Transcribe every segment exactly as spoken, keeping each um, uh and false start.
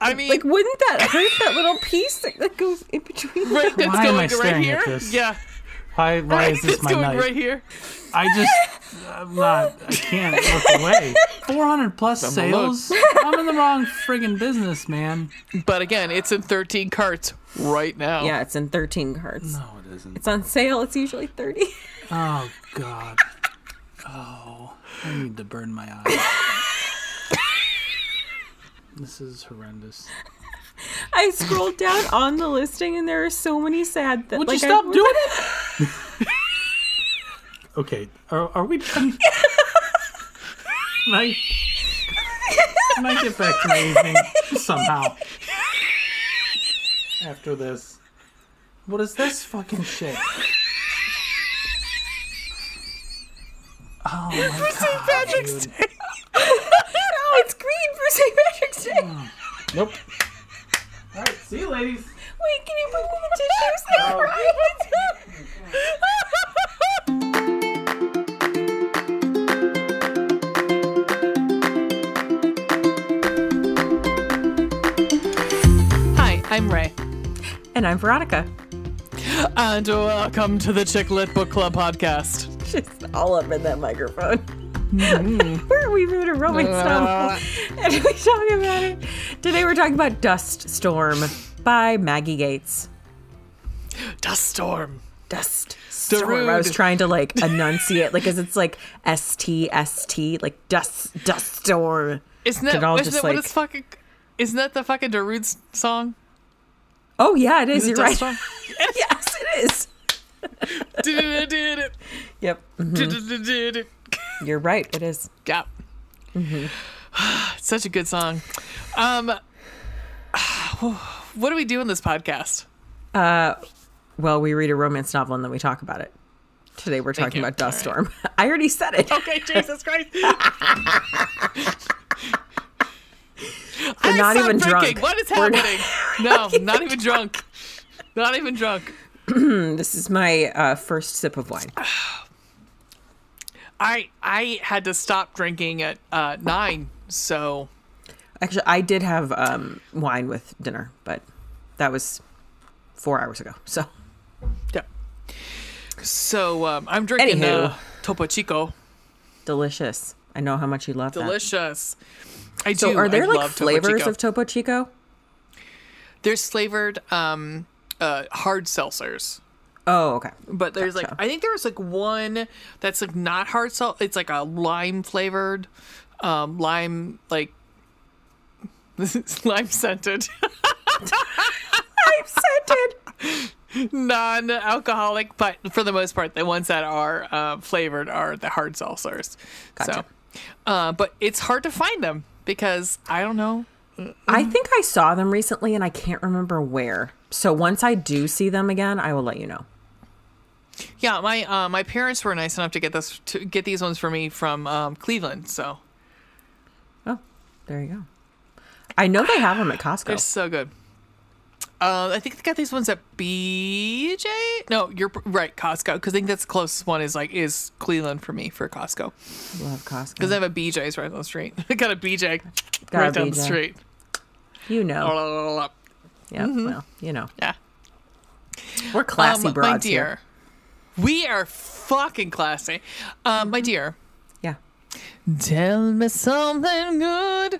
I mean, like, wouldn't that hurt that little piece that, that goes in between? Right, that's Why am I going right staring here. at this? Yeah. Why, why Right, is this it's my going night? right here. I just, I'm not, I can't look away. four hundred plus sales? I'm in the wrong friggin' business, man. But again, it's in thirteen carts right now. Yeah, it's in thirteen cards. No, it isn't. It's on sale. It's usually thirty. Oh, God. Oh, I need to burn my eyes. This is horrendous. I scrolled down on the listing, and there are so many sad things. Would like, you stop I, doing it? Okay, are, are we done? Can I, can I get back to my evening somehow? After this. What is this fucking shit? Oh my For Saint God, Patrick's dude. Day. Oh, it's green for Saint Patrick's Day. Oh, nope. All right, see you, ladies. Wait, can you bring me the tissues? Hi, I'm Ray. And I'm Veronica. And welcome to the Chick Lit Book Club podcast. She's all up in that microphone. Mm-hmm. Where we read a romance novel and we talk about it. Today we're talking about Dust Storm by Maggie Gates. Dust Storm. Dust Storm. I was Darude. trying to like enunciate, like, cause it's like S T S T, like Dust Dust Storm. Isn't that, Could all isn't just, that what like- it's fucking... Isn't that the fucking Darude's song? Oh yeah, it is. Is it You're Dust right. Storm? Yes, it is. Did it, did Yep. Mhm. it, did it. You're right. It is. Yeah. Mm-hmm. It's such a good song. Um, what do we do in this podcast? Uh, well, we read a romance novel and then we talk about it. Today we're Thank talking you. about Dust All right. Storm. I already said it. Okay, Jesus Christ. We're I not stopped even drinking. drunk. What is We're not- happening? No, not even drunk. Not even drunk. This is my uh, first sip of wine. I I had to stop drinking at uh, nine, so Actually, I did have um, wine with dinner, but that was four hours ago. So, yeah. So um, I'm drinking Anywho. uh, Topo Chico. delicious. I know how much you love that. Delicious. I So, do. are there I like love Topo flavors Chico. of Topo Chico? There's flavored um, uh, hard seltzers. Oh, okay. But there's Gotcha. like, I think there's like one that's like not hard salt. It's like a lime flavored, um, lime, like, lime scented, I'm scented. non alcoholic. But for the most part, the ones that are uh, flavored are the hard seltzers. Gotcha. So, uh, but it's hard to find them because I don't know. I think I saw them recently and I can't remember where. So once I do see them again, I will let you know. Yeah, my uh, my parents were nice enough to get this to get these ones for me from um, Cleveland. So Oh, there you go. I know they have them at they're Costco. so good. Uh, I think they got these ones at B J. No, you're right, Costco. Because I think that's the closest one is like is Cleveland for me for Costco. Love Costco. Because I have a B J's right down the street. I got a B J Got right a down B the J. street. You know. Oh. Yeah, well, you know. Yeah. We're classy Um, broads my dear, here. we are fucking classy. Um, my dear, Yeah. tell me something good.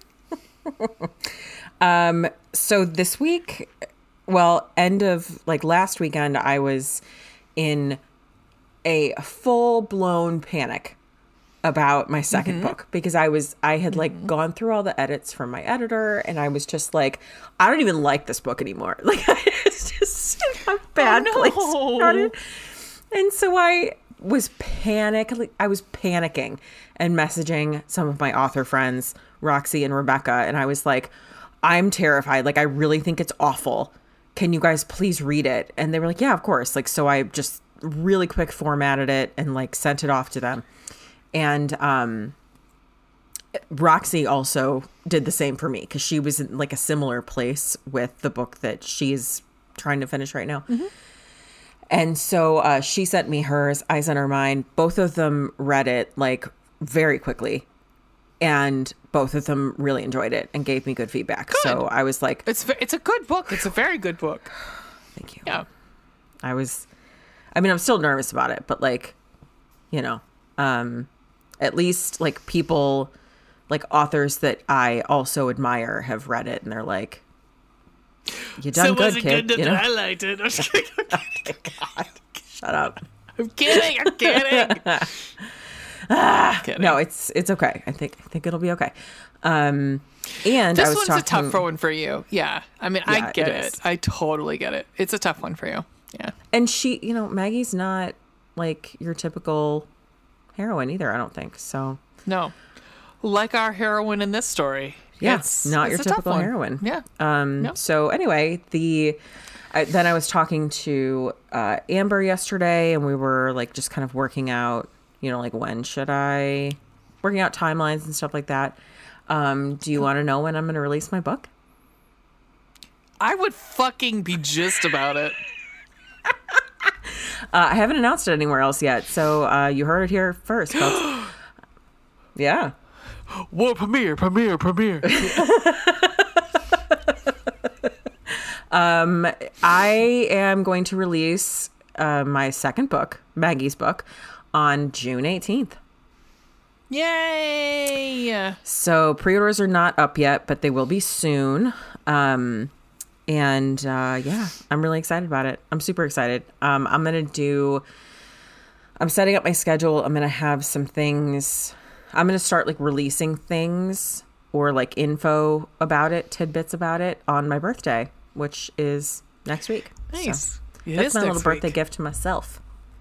Um, so this week, well, end of like last weekend, I was in a full blown panic about my 2nd book because I was, I had like gone through all the edits from my editor and I was just like, I don't even like this book anymore. Like, it's just a bad no. place about it. And so I was panic. I was panicking and messaging some of my author friends, Roxy and Rebecca. And I was like, I'm terrified. Like, I really think it's awful. Can you guys please read it? And they were like, yeah, of course. Like, so I just really quick formatted it and like sent it off to them. And um, Roxy also did the same for me because she was in like a similar place with the book that she's trying to finish right now. Mm-hmm. And so uh, she sent me hers. I sent her mine. Both of them read it like very quickly. and both of them really enjoyed it and gave me good feedback. Good. So I was like, it's ve- it's a good book. It's a very good book. Thank you. Yeah. I was, I mean, I'm still nervous about it, but like, you know, um, at least like people, like authors that I also admire have read it and they're like, you done so good, was it kid. Good you know? I liked it. I'm just kidding. Oh God. Shut up. I'm kidding. I'm kidding. ah, kidding. No, it's it's okay. I think I think it'll be okay. Um, and this I was one's talking, a tough one for you. Yeah, I mean, Yeah, I get it it. is. I totally get it. It's a tough one for you. Yeah. and she, you know, Maggie's not like your typical heroine either. I don't think so. No, like our heroine in this story. Yeah, it's not it's your a tough typical one. heroine. Yeah. Um. Yep. So anyway, the I, then I was talking to uh, Amber yesterday, and we were like just kind of working out, you know, like when should I, working out timelines and stuff like that. Um, do you want to know when I'm going to release my book? I would fucking be just about it. Uh, I haven't announced it anywhere else yet, so uh, you heard it here first, folks. Yeah. Whoa, premiere, premiere, premiere. um, I am going to release uh, my second book, Maggie's book, on June eighteenth. Yay! So pre-orders are not up yet, but they will be soon. Um, and uh, yeah, I'm really excited about it. I'm super excited. Um, I'm going to do, I'm setting up my schedule. I'm going to have some things. I'm going to start like releasing things or like info about it, tidbits about it on my birthday, which is next week. Nice. So It that's is my next little birthday week. gift to myself.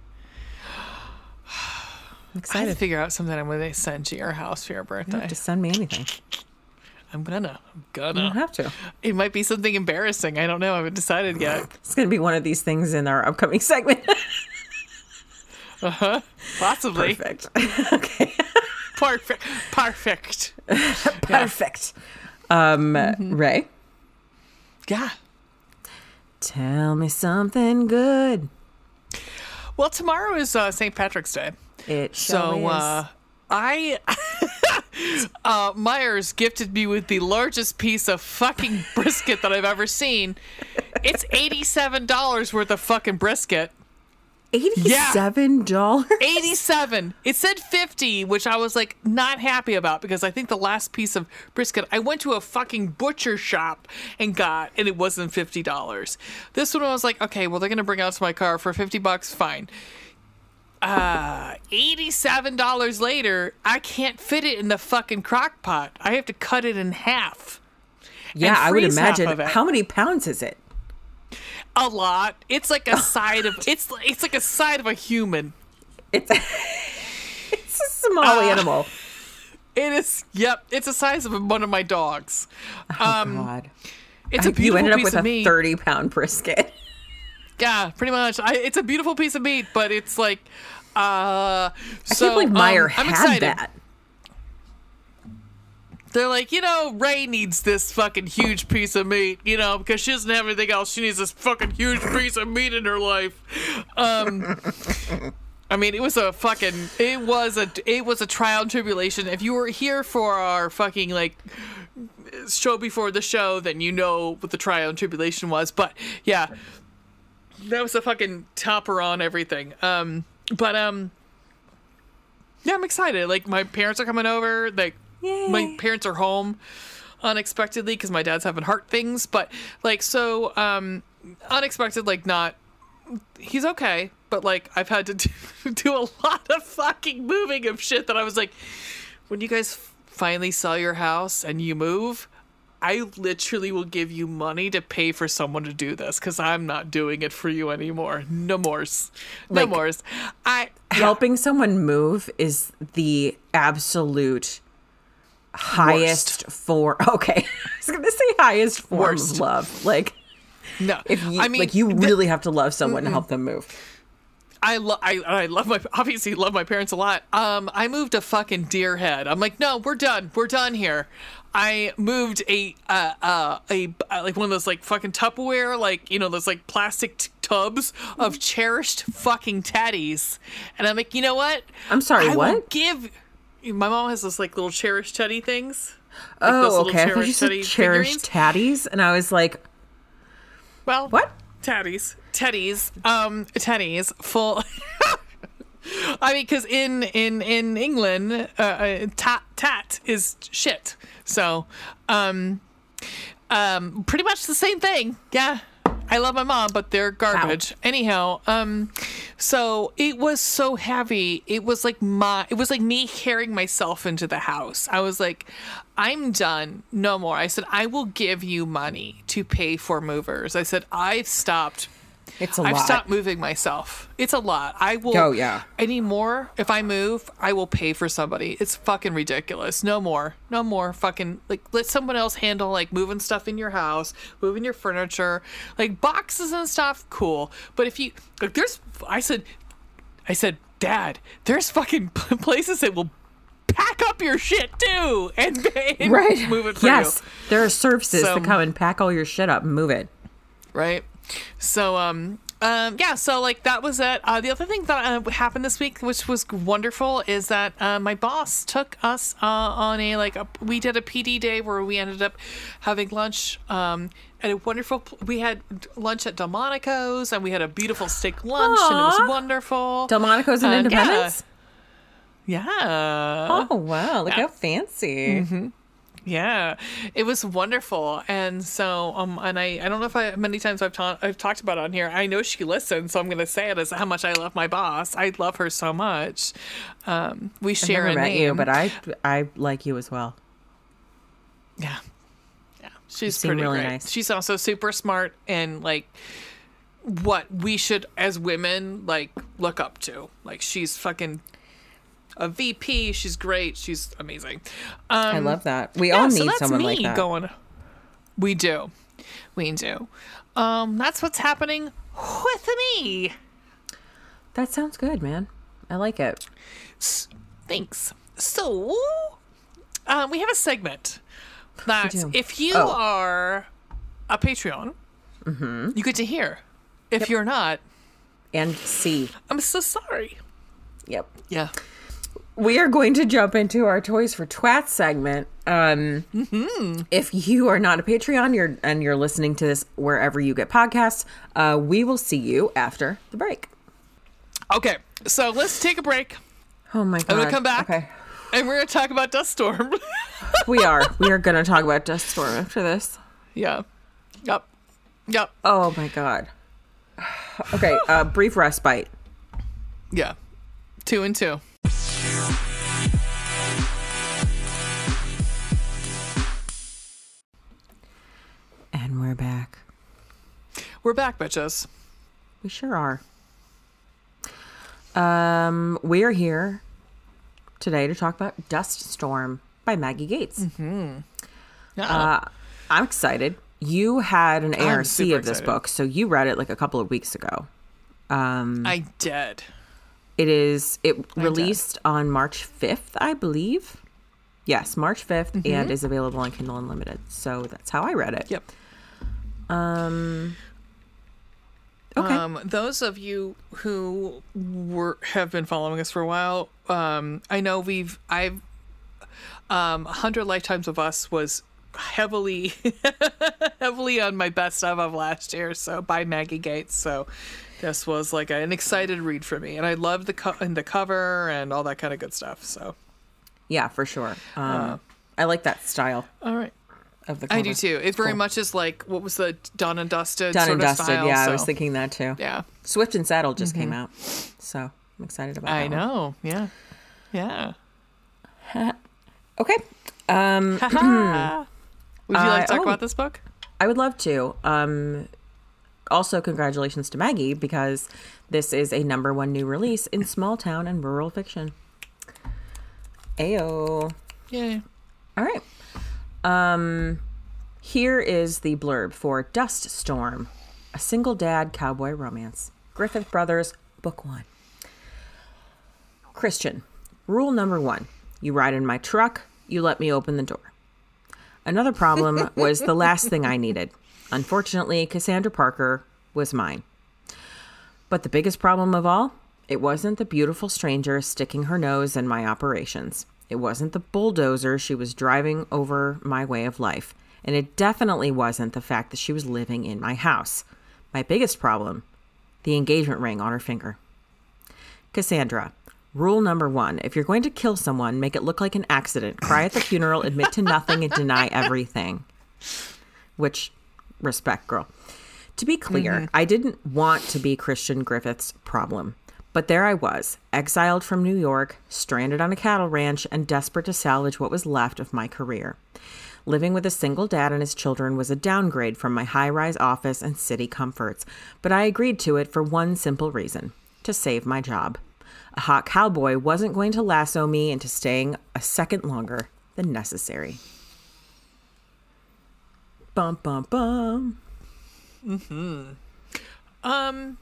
I'm I have excited. to figure out something I'm going to send to your house for your You don't birthday. have to send me anything. I'm gonna. I'm You don't gonna. have to. It might be something embarrassing. I don't know. I haven't decided yet. It's going to be one of these things in our upcoming segment. Uh huh. Possibly. Perfect. Okay. Perfect. Perfect. Perfect. Um, Ray, Yeah. tell me something good. Well, tomorrow is uh, Saint Patrick's Day. It So sure uh, I, uh, Myers gifted me with the largest piece of fucking brisket that I've ever seen. It's eighty-seven dollars worth of fucking brisket. is. eighty-seven dollars? eighty-seven. It said fifty, which I was like not happy about because I think the last piece of brisket I went to a fucking butcher shop and got, and it wasn't fifty dollars. This one I was like, okay, well they're gonna bring it out to my car for fifty bucks, fine. Uh, eighty-seven dollars later, I can't fit it in the fucking crock pot. I have to cut it in half. Yeah, and I would freeze half imagine. of it. How many pounds is it? A lot. It's like a side of it's it's like a side of a human. It's it's a small Uh, animal. It is. Yep. It's the size of one of my dogs. Oh, Um, God. it's a you beautiful ended up piece with of a meat. thirty-pound brisket. Yeah, pretty much. I, it's a beautiful piece of meat, but it's like, uh, I so can't believe Meyer um, I'm had excited. that. They're like, you know, Ray needs this fucking huge piece of meat, you know, because she doesn't have anything else. She needs this fucking huge piece of meat in her life. Um, I mean, it was a fucking, it was a, it was a trial and tribulation. If you were here for our fucking like show before the show, then you know what the trial and tribulation was. But yeah, that was a fucking topper on everything. Um, but um, yeah, I'm excited. Like my parents are coming over. Like. Yay. My parents are home unexpectedly because my dad's having heart things, but like so um unexpected, like not he's okay, but like I've had to do, do a lot of fucking moving of shit that I was like, when you guys finally sell your house and you move, I literally will give you money to pay for someone to do this because I'm not doing it for you anymore. No mores. No Like, mores. I Helping someone move is the absolute highest form. Okay, I was gonna say highest form Worst. of love. Like no. if you, I mean, like you the- really have to love someone to help them move. I love I, I love my obviously love my parents a lot. Um, I moved to fucking Deerhead. I'm like, no, we're done. We're done here. I moved a uh, uh a uh, like one of those like fucking Tupperware, like you know those like plastic t- tubs of cherished fucking teddies, and I'm like, you know what? I'm sorry, I what? will give my mom has those like little cherish teddy things. Like those Oh, little okay. I thought Cherish you said Teddy cherished figurines. tatties, and I was like, Well, what? Teddies, teddies, um, teddies, full. I mean, because in in in England, uh, uh, tat tat is shit. So, um, um, pretty much the same thing. Yeah, I love my mom, but they're garbage. Anyhow, um, so it was so heavy. It was like my, it was like me carrying myself into the house. I was like, I'm done. No more. I said, I will give you money to pay for movers. I said, I've stopped. It's a I've lot. stopped moving myself. It's a lot. I will. Oh, yeah. Anymore, if I move, I will pay for somebody. It's fucking ridiculous. No more. No more fucking, like, let someone else handle, like, moving stuff in your house, moving your furniture, like, boxes and stuff. Cool. But if you, like, there's, I said, I said, Dad, there's fucking places that will pack up your shit too and, and Right. move it for yes. you. There are services So- that come and pack all your shit up and move it. Right. So, um, um, yeah, so like that was it. Uh, the other thing that uh, happened this week, which was wonderful, is that uh, my boss took us uh, on a like a, we did a P D day where we ended up having lunch um, at a wonderful. We had lunch at Delmonico's and we had a beautiful steak lunch and it Aw. was wonderful. Delmonico's in Uh, Independence? Yeah. yeah. Oh, wow. Look how fancy. Mm-hmm. Yeah, it was wonderful, and so um, and I I don't know if I many times I've ta- I've talked about it on here. I know she listens, so I'm gonna say it as how much I love my boss. I love her so much. Um, we I've share never a met name, you, but I, I like you as well. yeah, yeah, she's seem pretty really great. nice. She's also super smart and like what we should as women like look up to. Like she's fucking a V P. She's great. She's amazing. Um, I love that. We yeah, all so need that's someone me like that. going. We do, we do. Um, that's what's happening with me. That sounds good, man. I like it. S- Thanks. So, um, we have a segment that do. if you Oh. are a Patreon, you get to hear. If you're not, And C. I'm so sorry. Yep. Yeah. We are going to jump into our Toys for Twats segment. Um, If you are not a Patreon you're, and you're listening to this wherever you get podcasts, uh, we will see you after the break. Okay, so let's take a break, Oh my God. I'm gonna come back, Okay. and we're gonna talk about Dust Storm. We are. We are going to talk about Dust Storm after this. Yeah. Yep. Yep. Oh my God. Okay, uh, brief respite. Yeah. Two and two. And we're back. We're back, bitches. We sure are. Um, we are here today to talk about Dust Storm by Maggie Gates. Yeah. Uh, I'm excited. You had an A R C super of this excited. book, so you read it like a couple of weeks ago. Um, I did. it is it released on March fifth, I believe. Yes, March fifth, and is available on Kindle Unlimited. So that's how I read it. Yep. Um. Okay. Um, those of you who were have been following us for a while, um, I know we've I've um, one hundred Lifetimes of Us was heavily heavily on my best of of last year. So by Maggie Gates. So this was like an excited read for me, and I loved the co- and the cover and all that kind of good stuff. So Yeah, for sure. Um, I like that style all right. of the cover. I do too. It very Cool. much is like what was the Done and Dusted Done sort and of dusted. style. Yeah, I so, was thinking that too. Yeah, Swift and Saddle just came out, so I'm excited about that. I one. know. Yeah, yeah. Okay. Um, Would you like to talk oh. about this book? I would love to. Um, also, congratulations to Maggie because this is a number one new release in small town and rural fiction. Ayo. Yeah. All right. Um, here is the blurb for Dust Storm, a single dad cowboy romance. Griffith Brothers, Book One. Christian, rule number one: you ride in my truck, you let me open the door. Another problem was the last thing I needed. Unfortunately, Cassandra Parker was mine. But the biggest problem of all, it wasn't the beautiful stranger sticking her nose in my operations. It wasn't the bulldozer she was driving over my way of life. And it definitely wasn't the fact that she was living in my house. My biggest problem, the engagement ring on her finger. Cassandra, rule number one, if you're going to kill someone, make it look like an accident. Cry at the funeral, admit to nothing, and deny everything. Which, respect, girl. To be clear, mm-hmm. I didn't want to be Christian Griffith's problem. But there I was, exiled from New York, stranded on a cattle ranch, and desperate to salvage what was left of my career. Living with a single dad and his children was a downgrade from my high-rise office and city comforts, but I agreed to it for one simple reason, to save my job. A hot cowboy wasn't going to lasso me into staying a second longer than necessary. Bum, bum, bum. Mm-hmm. Um...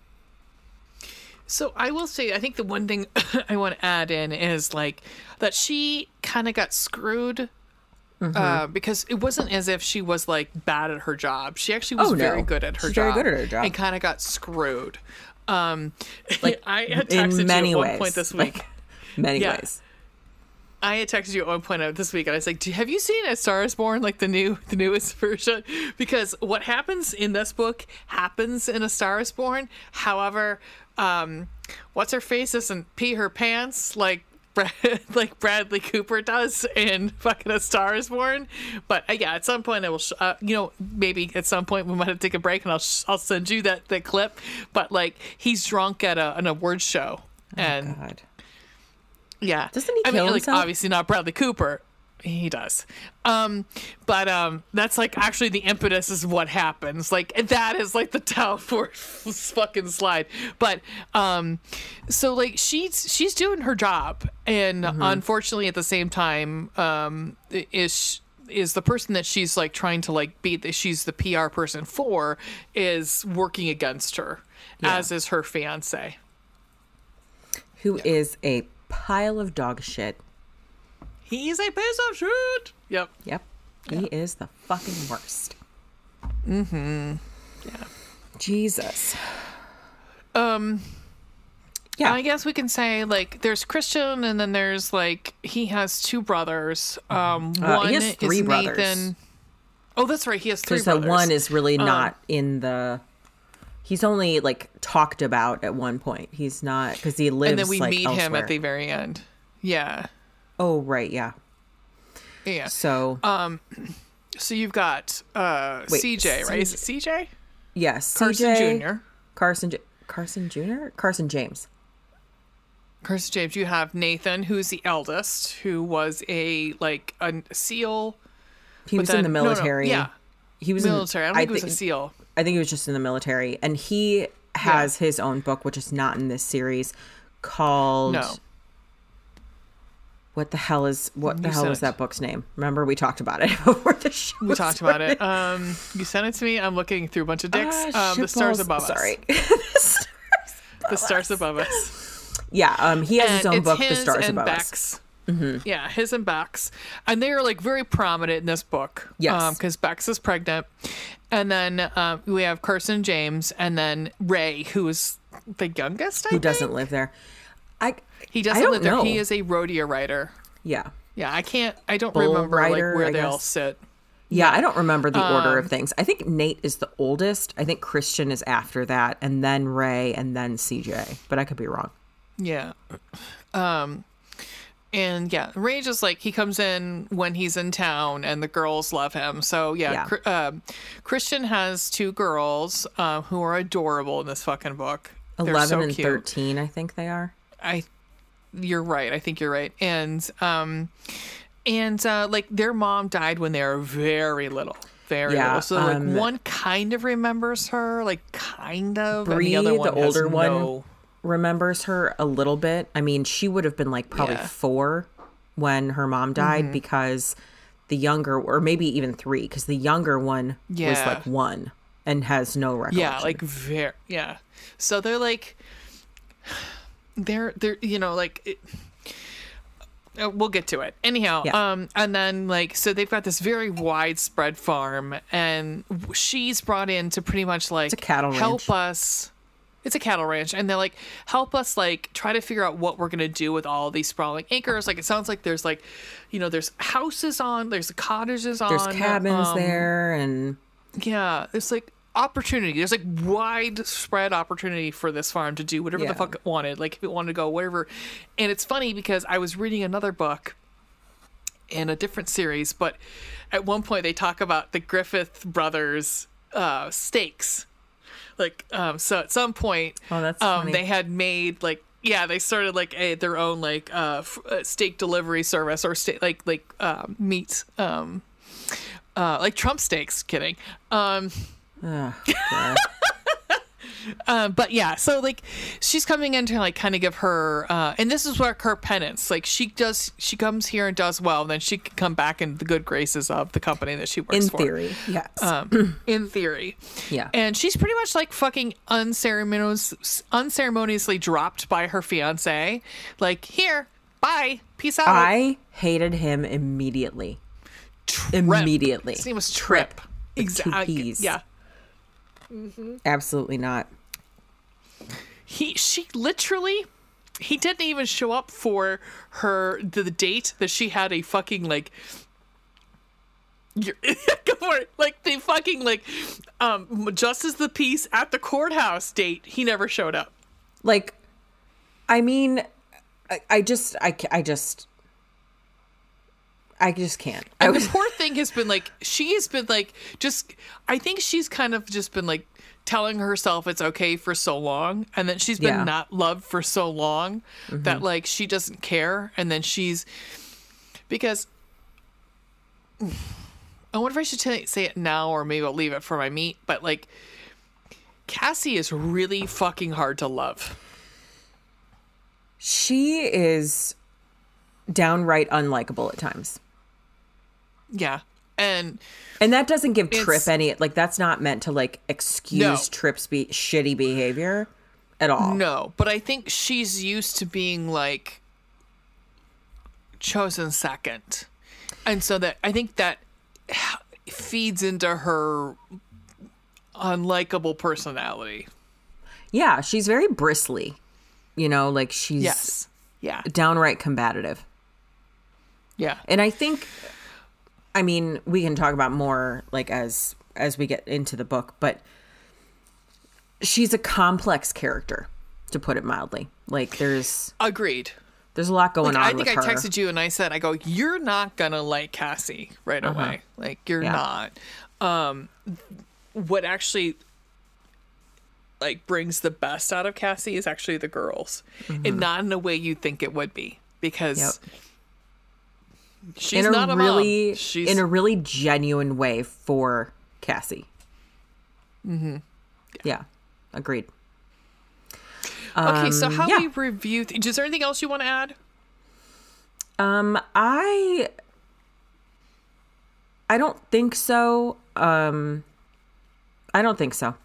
So I will say, I think the one thing I want to add in is like that she kind of got screwed mm-hmm. uh, because it wasn't as if she was like bad at her job. She actually was oh, no. very good at her She's job. Very good at her job. And kind of got screwed. Um, like I had texted in many you at one ways. point this week. Like, many yeah. ways. I had texted you at one point this week, and I was like, "Have you seen A Star Is Born, like the new, the newest version?" Because what happens in this book happens in A Star Is Born. However, um, what's her face doesn't pee her pants like like Bradley Cooper does in fucking A Star Is Born. But uh, yeah, at some point I will, sh- uh, you know, maybe at some point we might have to take a break, and I'll sh- I'll send you that that clip. But like, he's drunk at a, an award show, and. Oh, God. Yeah. Doesn't he I kill mean, like, himself? obviously not Bradley Cooper. He does. Um, but um, that's like actually the impetus is what happens. Like that is like the downward fucking slide. But um, so like she's she's doing her job, and mm-hmm. unfortunately at the same time um, is is the person that she's like trying to like be that she's the P R person for is working against her, yeah. as is her fiance, who yeah. is a pile of dog shit. He's a piece of shit. Yep. Yep. He yeah. is the fucking worst. Mm-hmm. Yeah. Jesus. Um. Yeah. I guess we can say like there's Christian, and then there's like he has two brothers. Um. Uh, one he has three is brothers. Nathan. Oh, that's right. He has three Because brothers. the one is really not um, in the. He's only like talked about at one point. He's not because he lives. And then we like, meet elsewhere. him at the very end. Yeah. Oh right, yeah. Yeah. So. Um. So you've got uh Wait, C J, right? Is it C J? Yes. Carson C J, Junior Carson. J- Carson Junior Carson James. Carson James. You have Nathan, who's the eldest, who was a like a SEAL. He was then, in the military. No, no, yeah. He was military. In, I don't think I it was a SEAL. I think he was just in the military, and he has yeah. his own book, which is not in this series, called. No. What the hell is what you the hell is it. that book's name? Remember we talked about it before the show. We talked started. about it. Um, you sent it to me. I'm looking through a bunch of dicks. Uh, um, the stars above Sorry. us. the stars above The stars us. above us. Yeah, um, he has and his own it's book, his The Stars and Above Beck's. Us. Mm-hmm. Yeah, his and Beck's, and they are like very prominent in this book. Yes, because um, Beck's is pregnant, and then um, we have Carson James, and then Ray, who is the youngest. I who think? doesn't live there. I he doesn't I don't live there. know. He is a rodeo rider. Yeah. Yeah, I can't. I don't Bull remember rider, like where I they guess. all sit. Yeah, I don't remember the order Um, of things. I think Nate is the oldest. I think Christian is after that, and then Ray, and then C J. But I could be wrong. Yeah. Um, and yeah, Ray just like he comes in when he's in town, and the girls love him. So yeah, Yeah. Cr- um, Christian has two girls uh, who are adorable in this fucking book. They're Eleven so and cute. thirteen, I think they are. I, you're right. I think you're right. And um, and uh, like their mom died when they were very little. Very Yeah, little. So like um, one kind of remembers her, like kind of. and Bree, the other one the has older one, no... remembers her a little bit. I mean, she would have been like probably Yeah. four when her mom died Mm-hmm. because the younger, or maybe even three, because the younger one was Yeah. like one and has no recollection. Yeah, like very yeah. So they're like they're they're you know like it, uh, we'll get to it anyhow. Yeah. Um, and then like so they've got this very widespread farm, and she's brought in to pretty much like It's a cattle help ranch. us. It's a cattle ranch, and they're like, help us like try to figure out what we're gonna do with all these sprawling acres. Like, it sounds like there's like, you know, there's houses on, there's cottages on, There's cabins um, there, and yeah, there's like opportunity. There's like widespread opportunity for this farm to do whatever Yeah. the fuck it wanted. Like, if it wanted to go wherever. And it's funny because I was reading another book in a different series, but at one point they talk about the Griffith brothers uh steaks. Like, um, so at some point, Oh, that's um, funny. they had made like, yeah, they started like a, their own like uh, f- uh, steak delivery service or steak like like um, meat, um, uh, like Trump steaks. Kidding. Um, oh, God. Um, but yeah, so like she's coming in to like kind of give her, uh, and this is where her penance. Like she does, she comes here and does well, and then she can come back in the good graces of the company that she works in for. theory, yes. Um, in theory. Yeah. And she's pretty much like fucking unceremonious, unceremoniously dropped by her fiance. Like, here, bye, peace out. I hated him immediately. Trip. Immediately. His name was Trip. With two Exactly. Ps. Yeah. Absolutely not. He, she literally, he didn't even show up for her, the, the date that she had a fucking like, you're, go for it. Like the fucking like, um, Justice of the Peace at the courthouse date. He never showed up. Like, I mean, I, I just, I, ca- I just, I just can't. I And was, the poor thing has been like, she has been like, just, I think she's kind of just been like telling herself it's okay for so long. And then she's been Yeah. not loved for so long Mm-hmm. that like she doesn't care. And then she's, because I wonder if I should tell, say it now or maybe I'll leave it for my meat. But like, Cassie is really fucking hard to love. she is downright unlikable at times. Yeah. And And that doesn't give Trip It's- any, like, that's not meant to, like, excuse No. Trip's be- shitty behavior at all. no, but I think she's used to being like chosen second. And so that I think that feeds into her unlikable personality. Yeah, she's very bristly. You know, like, she's Yes. Yeah. downright combative. Yeah. And I think, I mean, we can talk about more, like, as as we get into the book, but she's a complex character, to put it mildly. Like, there's Agreed. there's a lot going Like, on I think with I her. texted you and I said, I go, you're not gonna like Cassie right away. Like, you're Yeah. not. Um, what actually like brings the best out of Cassie is actually the girls, and not in a way you think it would be, because Yep. she's in not a a really mom. She's in a really genuine way for Cassie. Mm-hmm. Yeah, agreed. okay. So um, how yeah. we review? Th- is there anything else you want to add? Um, I I don't think so. Um, I don't think so.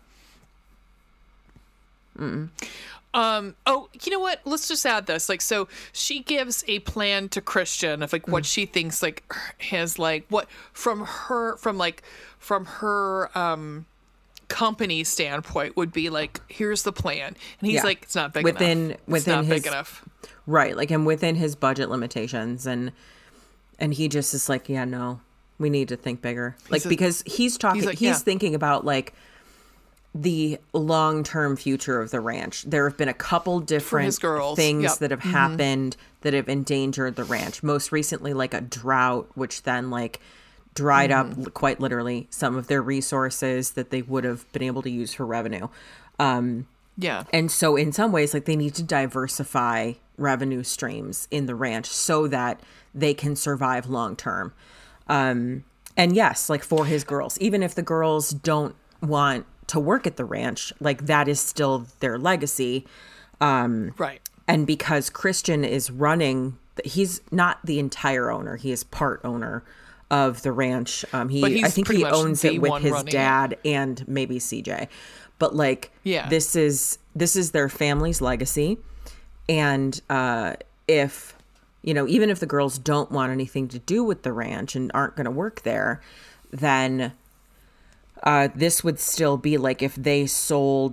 Um. Oh, you know what? Let's just add this. Like, so she gives a plan to Christian of like what she thinks like has like what from her from like from her um company standpoint would be like, here's the plan, and he's Yeah. like, it's not big Within- enough. within it's not his- big enough. Right, like, and within his budget limitations, and and he just is like, yeah, no, we need to think bigger. Like, says- because he's talking, he's, like, yeah. thinking about like the long-term future of the ranch. There have been a couple different his girls. things Yep. that have happened that have endangered the ranch. Most recently, like a drought, which then like dried Mm-hmm. up quite literally some of their resources that they would have been able to use for revenue. Um, Yeah. and so in some ways, like, they need to diversify revenue streams in the ranch so that they can survive long term. Um, and yes, like, for his girls, even if the girls don't want to work at the ranch, like, that is still their legacy. Right. And because Christian is running, he's not the entire owner, he is part owner of the ranch. Um, he, But he's I think pretty he much owns the it with one his running it. dad and maybe C J. But like, Yeah. this is this is their family's legacy, and uh, if you know, even if the girls don't want anything to do with the ranch and aren't going to work there, then uh, this would still be like if they sold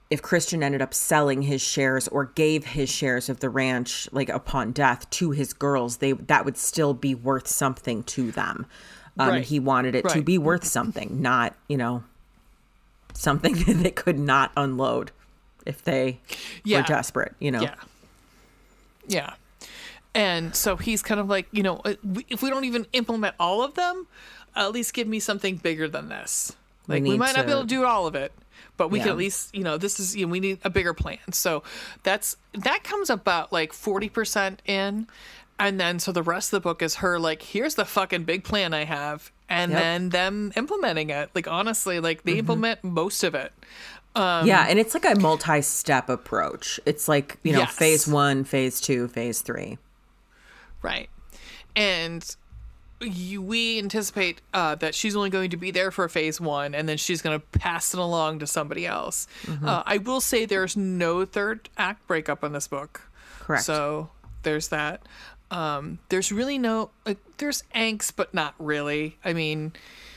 if Christian ended up selling his shares or gave his shares of the ranch, like upon death, to his girls, they that would still be worth something to them. Um, Right. He wanted it Right. to be worth something, not, you know, something that they could not unload if they Yeah. were desperate, you know? Yeah. Yeah. And so he's kind of like, you know, if we don't even implement all of them, at least give me something bigger than this. Like, we, need might not be to- able to do all of it, but we can Yeah. at least, you know, this is, you know, we need a bigger plan. So that's, that comes about like forty percent in. And then, so the rest of the book is her like, here's the fucking big plan I have. And Yep. then them implementing it. Like, honestly, like they implement most of it. yeah, and it's like a multi-step approach. It's like, you know, Yes. phase one, phase two, phase three. Right. And you, we anticipate uh, that she's only going to be there for phase one, and then she's going to pass it along to somebody else. Uh, I will say there's no third act breakup in this book. Correct. So there's that. Um, there's really no, like, there's angst, but not really. I mean,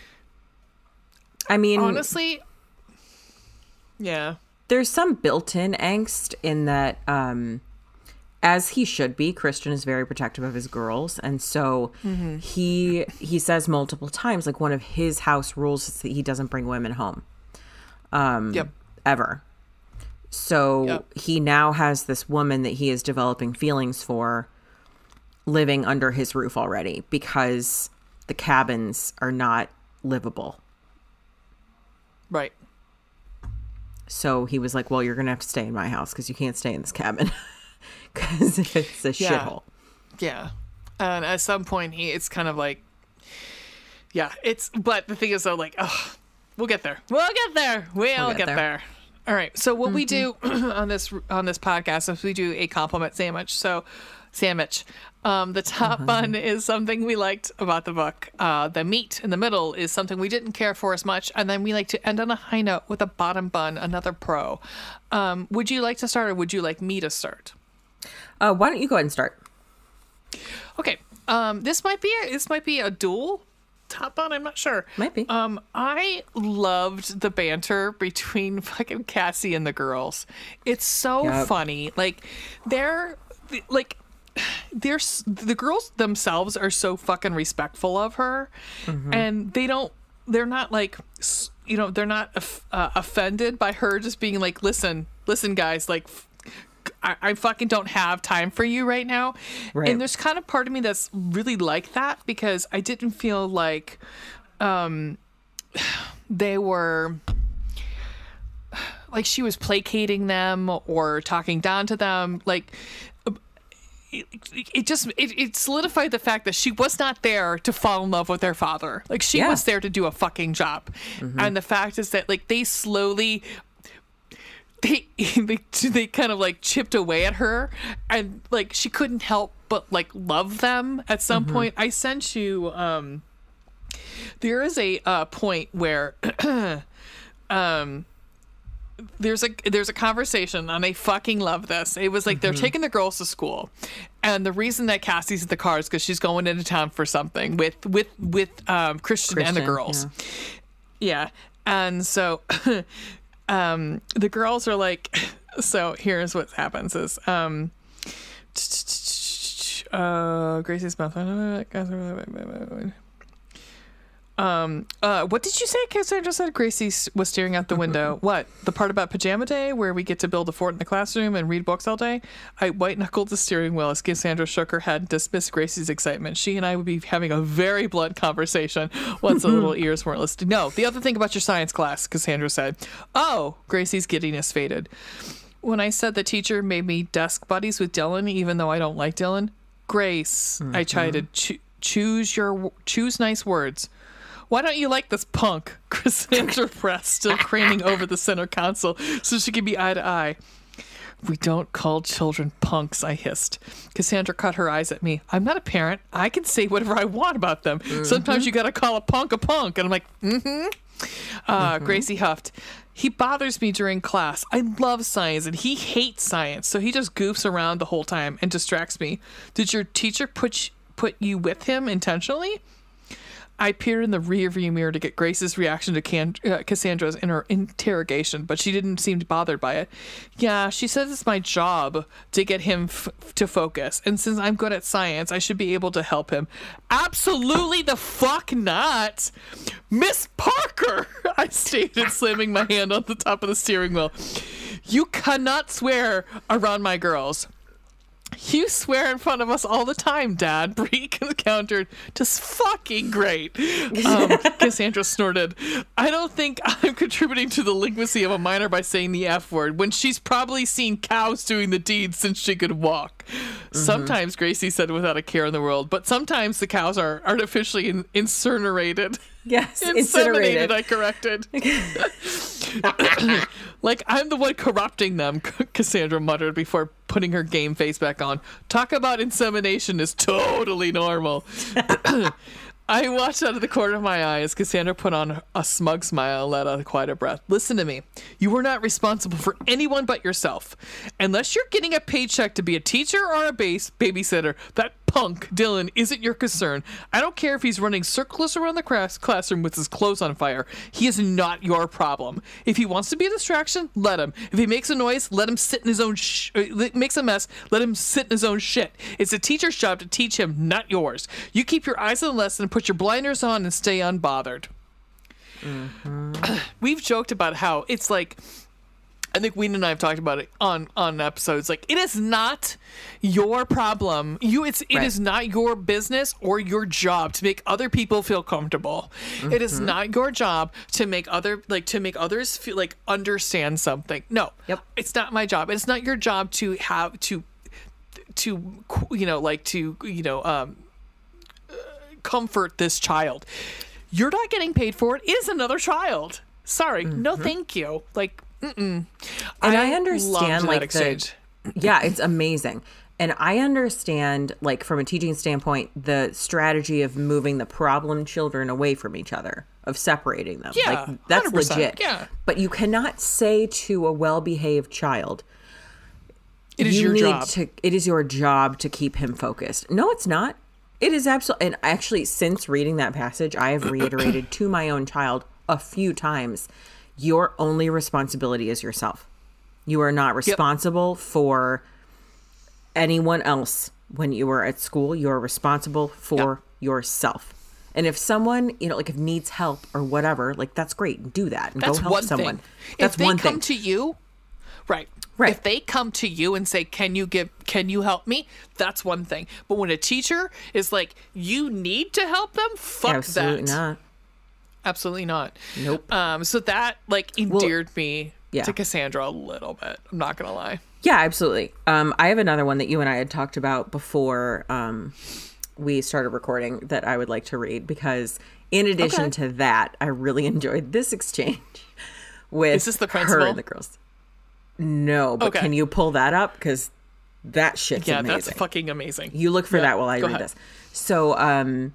I mean, honestly, yeah. there's some built-in angst in that, um, as he should be, Christian is very protective of his girls, and so he he says multiple times, like, one of his house rules is that he doesn't bring women home, um, Yep. ever. So Yep. he now has this woman that he is developing feelings for living under his roof already because the cabins are not livable. Right. So he was like, well, you're going to have to stay in my house because you can't stay in this cabin because it's a Yeah. shithole. Yeah. And at some point, he it's kind of like, yeah, it's, but the thing is, though, like, oh, we'll get there. We'll get there. We'll, get get, there. there. All right. So what we do on this on this podcast is we do a compliment sandwich. So, sandwich. Um, the top bun is something we liked about the book. Uh, the meat in the middle is something we didn't care for as much, and then we like to end on a high note with a bottom bun, another pro. Um, would you like to start, or would you like me to start? Uh, why don't you go ahead and start? Okay. Um, this might be a, this might be a dual top bun. I'm not sure. Might be. Um, I loved the banter between fucking Cassie and the girls. It's so Yep. funny. Like they're like they're s- the girls themselves are so fucking respectful of her, and they don't. They're not like s- you know. They're not off- uh, offended by her just being like, listen, listen, guys, like. I, I fucking don't have time for you right now. Right. And there's kind of part of me that's really like that because I didn't feel like um, they were like she was placating them or talking down to them. Like it, it just it, it solidified the fact that she was not there to fall in love with their father. Like she Yeah. was there to do a fucking job. And the fact is that like they slowly they they they kind of like chipped away at her, and like she couldn't help but like love them at some point. I sent you um there is a uh point where um there's a there's a conversation, and I fucking love this. It was like they're taking the girls to school, and the reason that Cassie's in the car is because she's going into town for something with with with um Christian, and the Christian, girls. Yeah, and so um the girls are like, so here's what happens is um uh Gracie's mouth um uh what did you say? Cassandra said Gracie s- was staring out the window. What, the part about pajama day where we get to build a fort in the classroom and read books all day? I white knuckled the steering wheel as Cassandra shook her head and dismissed Gracie's excitement. She and I would be having a very blunt conversation once the little ears weren't listening. No, the other thing about your science class, Cassandra said. Oh, Gracie's giddiness faded. When I said the teacher made me desk buddies with Dylan, even though I don't like Dylan, Grace, I chided, Cho- choose your choose nice words. Why don't you like this punk? Cassandra pressed, still craning over the center console so she could be eye to eye. We don't call children punks, I hissed. Cassandra cut her eyes at me. I'm not a parent. I can say whatever I want about them. Sometimes you gotta call a punk a punk. And I'm like, mm-hmm. Uh, Gracie huffed. He bothers me during class. I love science, and he hates science, so he just goofs around the whole time and distracts me. Did your teacher put put you with him intentionally? I peered in the rearview mirror to get Grace's reaction to Can- uh, Cassandra's in her interrogation, but she didn't seem bothered by it. Yeah, she says it's my job to get him f- to focus, and since I'm good at science, I should be able to help him. Absolutely the fuck not! Miss Parker! I stated, slamming my hand on the top of the steering wheel. You cannot swear around my girls. You swear in front of us all the time, Dad. Bree countered. Just fucking great. Um, Cassandra snorted. I don't think I'm contributing to the delinquency of a minor by saying the F word when she's probably seen cows doing the deed since she could walk. Mm-hmm. Sometimes, Gracie said without a care in the world, but sometimes the cows are artificially in- incinerated. Yes, incinerated. incinerated. I corrected. Like I'm the one corrupting them, Cassandra muttered before putting her game face back on. Talk about insemination is totally normal. I watched out of the corner of my eye as Cassandra put on a smug smile and let out a quieter breath. Listen to me. You are not responsible for anyone but yourself. Unless you're getting a paycheck to be a teacher or a base babysitter, that punk, Dylan, isn't your concern. I don't care if he's running circles around the class- classroom with his clothes on fire. He is not your problem. If he wants to be a distraction, let him. If he makes a noise, let him sit in his own sh- uh, makes a mess, let him sit in his own shit. It's the teacher's job to teach him, not yours. You keep your eyes on the lesson and put your blinders on and stay unbothered. Mm-hmm. We've joked about how it's like, I think Ween and I have talked about it on on episodes. Like, it is not your problem. You, it's it right. is not your business or your job to make other people feel comfortable. Mm-hmm. It is not your job to make other like to make others feel like understand something. No, yep. It's not my job. It's not your job to have to to you know like to you know um. comfort this child. You're not getting paid for it. It is another child. Sorry. Mm-hmm. No, thank you. Like, mm-mm. And I, I understand, like, the, yeah, it's amazing. And I understand, like, from a teaching standpoint, the strategy of moving the problem children away from each other, of separating them. Yeah, like, that's one hundred percent, legit. Yeah. But you cannot say to a well-behaved child, it is you your need job. To, it is your job to keep him focused. No, it's not. It is absolutely, and actually, since reading that passage, I have reiterated to my own child a few times, your only responsibility is yourself. You are not responsible yep. for anyone else when you are at school. You are responsible for yep. yourself. And if someone, you know, like if needs help or whatever, like that's great. Do that and that's go help one someone. Thing. That's if they one come thing. to you, right. Right. If they come to you and say, can you give, can you help me? That's one thing. But when a teacher is like, you need to help them, fuck Absolutely that. not. Absolutely not. Nope. Um, so that like endeared well, me yeah. to Cassandra a little bit. I'm not going to lie. Yeah, absolutely. Um, I have another one that you and I had talked about before um, we started recording that I would like to read because in addition okay. to that, I really enjoyed this exchange with Is this the principal? her and the girls. No, but okay. can you pull that up? Because that shit's yeah, amazing. that's fucking amazing. You look for yeah, that while I read ahead. this. So, um,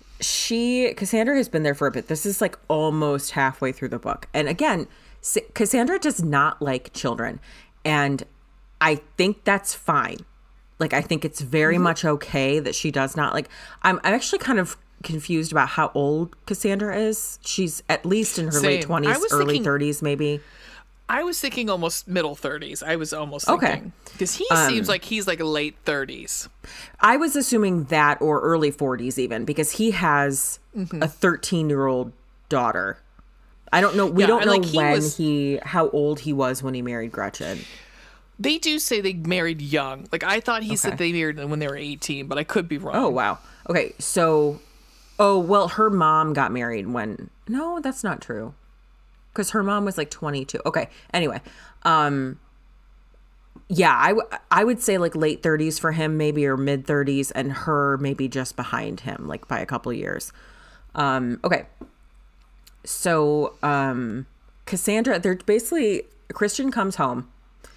she, Cassandra has been there for a bit. This is like almost halfway through the book. And again, Cassandra does not like children. And I think that's fine. Like, I think it's very mm-hmm. much okay that she does not like, I'm, I'm actually kind of confused about how old Cassandra is. She's at least in her Same. late twenties, early thinking- thirties, maybe. I was thinking almost middle thirties. I was almost okay. thinking. Because he um, seems like he's like late thirties. I was assuming that or early forties even because he has mm-hmm. a thirteen-year-old daughter. I don't know. We yeah, don't know like he when was, he, how old he was when he married Gretchen. They do say they married young. Like I thought he okay. said they married when they were eighteen, but I could be wrong. Oh, wow. Okay. So, oh, well, her mom got married when, no, that's not true. Because her mom was like twenty-two. Okay. Anyway. Um, yeah, I, w- I would say like late thirties for him, maybe, or mid thirties, and her maybe just behind him, like by a couple of years. Um, okay. So um, Cassandra, they're basically, Christian comes home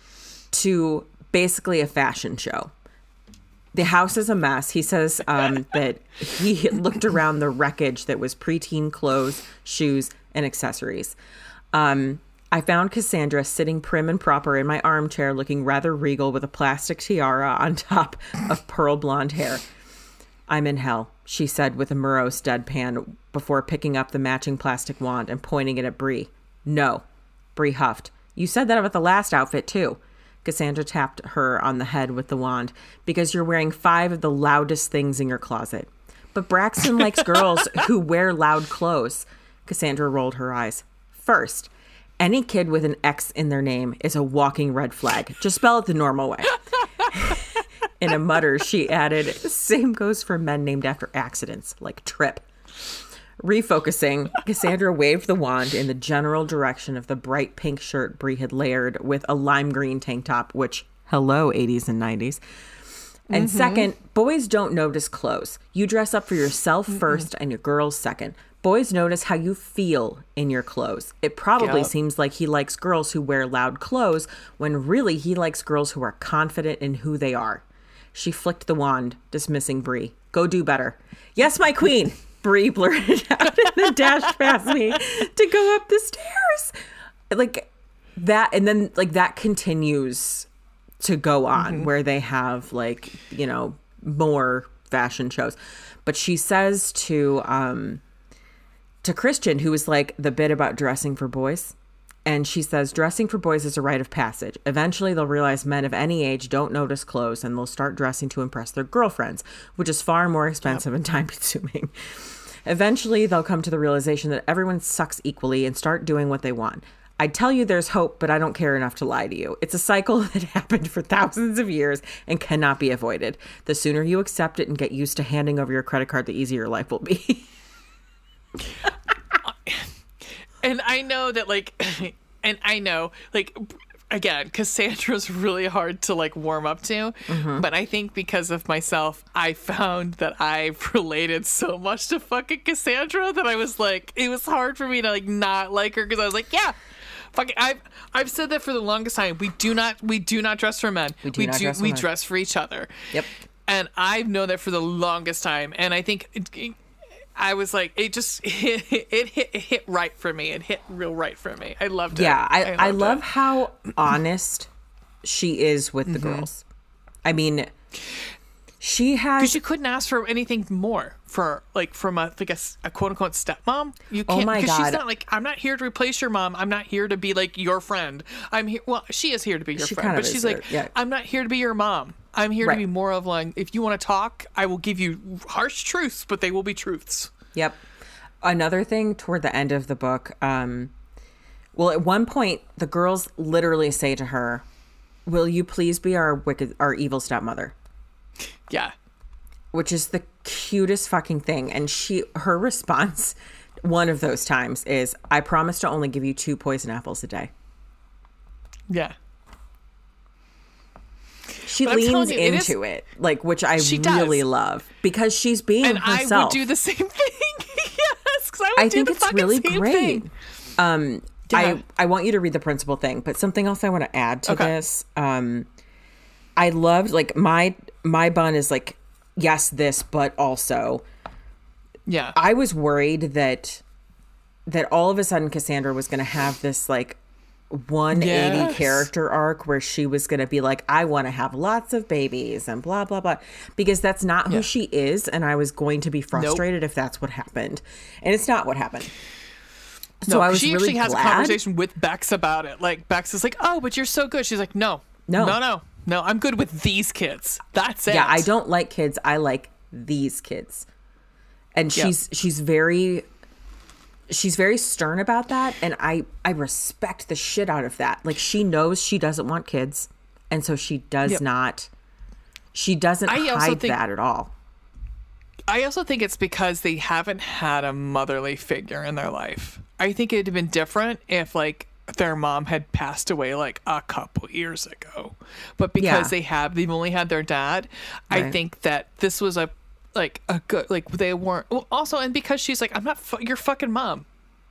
to basically a fashion show. The house is a mess. He says um, that he looked around the wreckage that was preteen clothes, shoes, and accessories. Um, I found Cassandra sitting prim and proper in my armchair, looking rather regal with a plastic tiara on top of pearl blonde hair. I'm in hell, she said with a morose deadpan before picking up the matching plastic wand and pointing it at Bree. No, Bree huffed. You said that about the last outfit, too. Cassandra tapped her on the head with the wand. Because you're wearing five of the loudest things in your closet. But Braxton likes girls who wear loud clothes. Cassandra rolled her eyes. First, any kid with an X in their name is a walking red flag. Just spell it the normal way. In a mutter, she added, same goes for men named after accidents, like Trip. Refocusing, Cassandra waved the wand in the general direction of the bright pink shirt Bree had layered with a lime green tank top, which, hello, eighties and nineties. And mm-hmm. second, boys don't notice clothes. You dress up for yourself mm-hmm. first and your girls second. Boys notice how you feel in your clothes. It probably yep. seems like he likes girls who wear loud clothes when really he likes girls who are confident in who they are. She flicked the wand, dismissing Bree. Go do better. Yes, my queen. Bree blurted out and then dashed past me to go up the stairs. Like that, and then like that continues to go on mm-hmm. where they have like, you know, more fashion shows. But she says to um to Christian, who was like the bit about dressing for boys. And she says, dressing for boys is a rite of passage. Eventually, they'll realize men of any age don't notice clothes and they'll start dressing to impress their girlfriends, which is far more expensive yep. and time-consuming. Eventually, they'll come to the realization that everyone sucks equally and start doing what they want. I tell you there's hope, but I don't care enough to lie to you. It's a cycle that happened for thousands of years and cannot be avoided. The sooner you accept it and get used to handing over your credit card, the easier your life will be. And I know that, like, and I know, like, again, Cassandra's really hard to, like, warm up to. Mm-hmm. But I think because of myself, I found that I related so much to fucking Cassandra that I was like, it was hard for me to, like, not like her because I was like, yeah. Fucking, I've I've said that for the longest time. We do not we do not dress for men. We do we not do, dress for we men. dress for each other. Yep. And I've known that for the longest time. And I think it, it, I was like, it just hit, it hit it hit right for me. It hit real right for me. I loved it. Yeah, I, I, I love it. how honest she is with the mm-hmm. girls. I mean, she has because you couldn't ask for anything more for like from a like a, a quote unquote stepmom. You can't. Oh my because God. She's not like, I'm not here to replace your mom. I'm not here to be like your friend. I'm here. Well, she is here to be your She friend, kind of but is she's there, like, yeah. I'm not here to be your mom. I'm here Right. to be more of like, if you want to talk, I will give you harsh truths, but they will be truths. Yep. Another thing toward the end of the book, um, well, at one point, the girls literally say to her, will you please be our wicked, our evil stepmother? Yeah. Which is the cutest fucking thing. And she, her response, one of those times is, I promise to only give you two poison apples a day. Yeah. She But I'm telling leans you, it into is- it, like, which I She really does. love because she's being And herself. I would do the same thing. Yes, because I would I do think the it's fucking really same great. thing. Um, Yeah. I, I want you to read the principal thing, but something else I want to add to Okay. this. Um, I loved, like, my my bun is like, yes, this, but also, Yeah. I was worried that that all of a sudden Cassandra was going to have this, like, one eighty Yes. character arc where she was going to be like, I want to have lots of babies and blah, blah, blah. Because that's not who Yeah. she is. And I was going to be frustrated if that's what happened. And it's not what happened. So No, I was she really actually has glad. a conversation with Bex about it. Like, Bex is like, oh, but you're so good. She's like, no, No. no, no, no. I'm good with these kids. That's it. Yeah, I don't like kids. I like these kids. And Yeah. she's she's very she's very stern about that, and I I respect the shit out of that. Like, she knows she doesn't want kids, and so she does Yep. not she doesn't I also hide think- that at all. I also think it's because they haven't had a motherly figure in their life. I think it'd have been different if, like, their mom had passed away like a couple years ago. But because Yeah. they have, they've only had their dad. I Right. think that this was a like a good like they weren't. Well, also, and because she's like, I'm not fu- your fucking mom.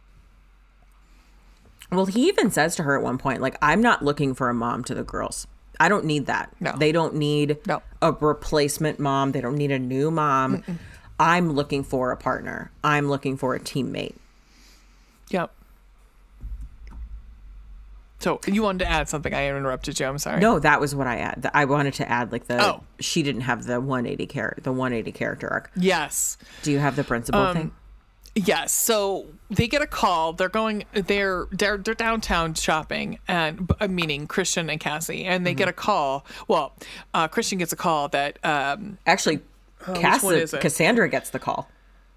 Well, he even says to her at one point, like, I'm not looking for a mom to the girls. I don't need that. No. They don't need No. a replacement mom. They don't need a new mom. Mm-mm. I'm looking for a partner. I'm looking for a teammate. Yep. So you wanted to add something. I interrupted you. I'm sorry. No, that was what I add. I wanted to add like the Oh. she didn't have the one eighty char- the one eighty character arc. Yes. Do you have the principal Um, thing? Yes. So they get a call. They're going. They're they're they're downtown shopping, and uh, meaning Christian and Cassie, and they get a call. Well, uh, Christian gets a call that. Um, Actually, one Cass- is it? Cassandra gets the call.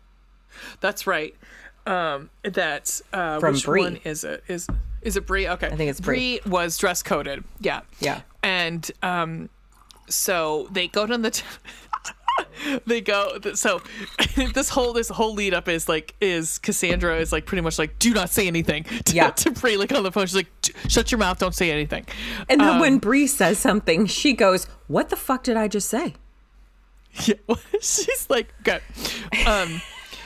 that's right. Um, that uh, From which Bree. one is it? Is is it Bree? Okay, I think it's Bree. Bree was dress coded. Yeah. Yeah. And um, so they go to the. T- they go so this whole this whole lead up is like is Cassandra is like pretty much like do not say anything to, Yeah. to Bree, like on the phone. She's like shut your mouth, don't say anything. And then Um, when Bree says something, she goes, "What the fuck did I just say?" Yeah, she's like, okay. Um,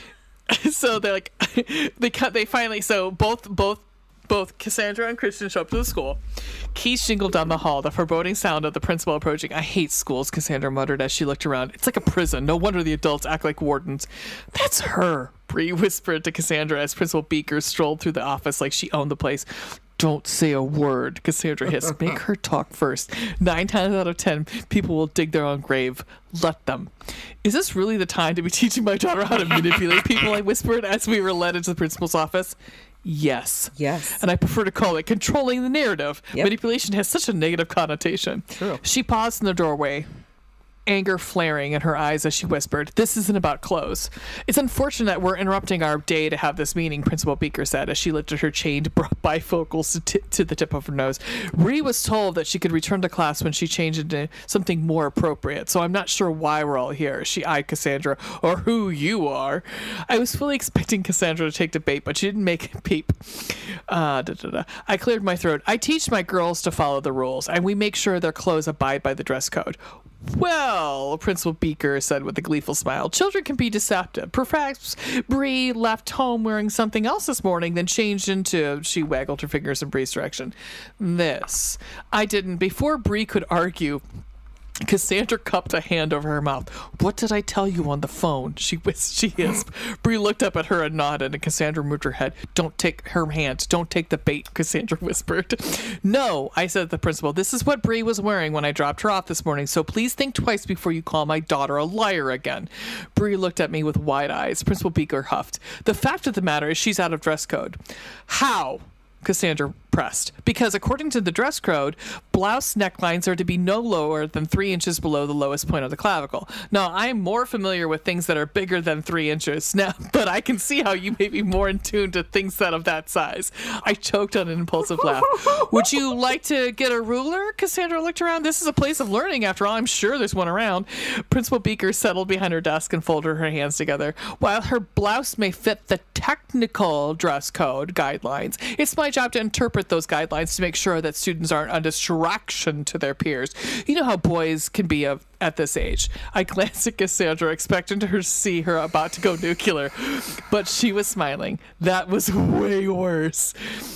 so they're like, they cut. They finally. So both, both, both Cassandra and Christian show up to the school. Keys jingled down the hall. The foreboding sound of the principal approaching. I hate schools, Cassandra muttered as she looked around. It's like a prison. No wonder the adults act like wardens. That's her, Bree whispered to Cassandra as Principal Beaker strolled through the office like she owned the place. Don't say a word, Cassandra hissed. Make her talk first. Nine times out of ten, people will dig their own grave. Let them. Is this really the time to be teaching my daughter how to manipulate people? I whispered as we were led into the principal's office. Yes. Yes. And I prefer to call it controlling the narrative. Yep. Manipulation has such a negative connotation. True. She paused in the doorway, anger flaring in her eyes as she whispered, "This isn't about clothes. It's unfortunate we're interrupting our day to have this meeting," Principal Beaker said as she lifted her chained bifocals to, t- to the tip of her nose. Bree was told that she could return to class when she changed into something more appropriate, so I'm not sure why we're all here. She eyed Cassandra, or who you are. I was fully expecting Cassandra to take the bait, but she didn't make a peep. Uh, da, da, da. I cleared my throat. I teach my girls to follow the rules, and we make sure their clothes abide by the dress code. Well, Principal Beaker said with a gleeful smile, children can be deceptive. Perhaps Bree left home wearing something else this morning, then changed into, she waggled her fingers in Bree's direction, this. I didn't. Before Bree could argue, Cassandra cupped a hand over her mouth. What did I tell you on the phone? She whis- she hissed. Bree looked up at her and nodded, and Cassandra moved her head. Don't take her hand. Don't take the bait, Cassandra whispered. No, I said to the principal. This is what Bree was wearing when I dropped her off this morning, so please think twice before you call my daughter a liar again. Bree looked at me with wide eyes. Principal Beaker huffed. The fact of the matter is she's out of dress code. How? Cassandra pressed. Because according to the dress code, blouse necklines are to be no lower than three inches below the lowest point of the clavicle. Now, I'm more familiar with things that are bigger than three inches now, but I can see how you may be more in tune to things that of that size. I choked on an impulsive laugh. Would you like to get a ruler? Cassandra looked around. This is a place of learning, after all. I'm sure there's one around. Principal Beaker settled behind her desk and folded her hands together. While her blouse may fit the technical dress code guidelines, it's my job to interpret those guidelines to make sure that students aren't a distraction to their peers. You know how boys can be of, at this age. I glanced at Cassandra, expecting her to see her about to go nuclear, but she was smiling. That was way worse.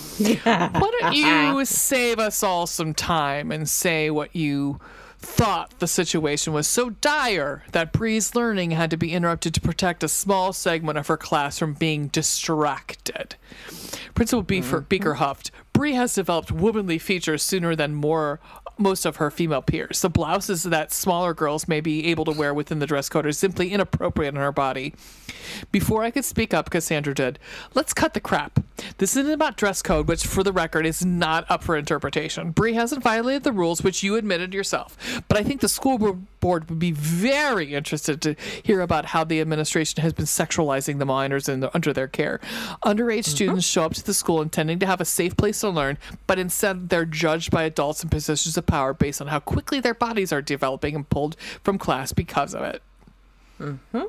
Why don't you save us all some time and say what you thought the situation was so dire that Bree's learning had to be interrupted to protect a small segment of her class from being distracted. Principal Beaker, Beaker huffed. Bree has developed womanly features sooner than more most of her female peers. The blouses that smaller girls may be able to wear within the dress code are simply inappropriate on her body. Before I could speak up, Cassandra did. Let's cut the crap. This isn't about dress code, which, for the record, is not up for interpretation. Bree hasn't violated the rules, which you admitted yourself. But I think the school board would be very interested to hear about how the administration has been sexualizing the minors in the, under their care. Underage mm-hmm. students show up to the school intending to have a safe place to learn, but instead they're judged by adults in positions of power based on how quickly their bodies are developing and pulled from class because of it. Mm-hmm.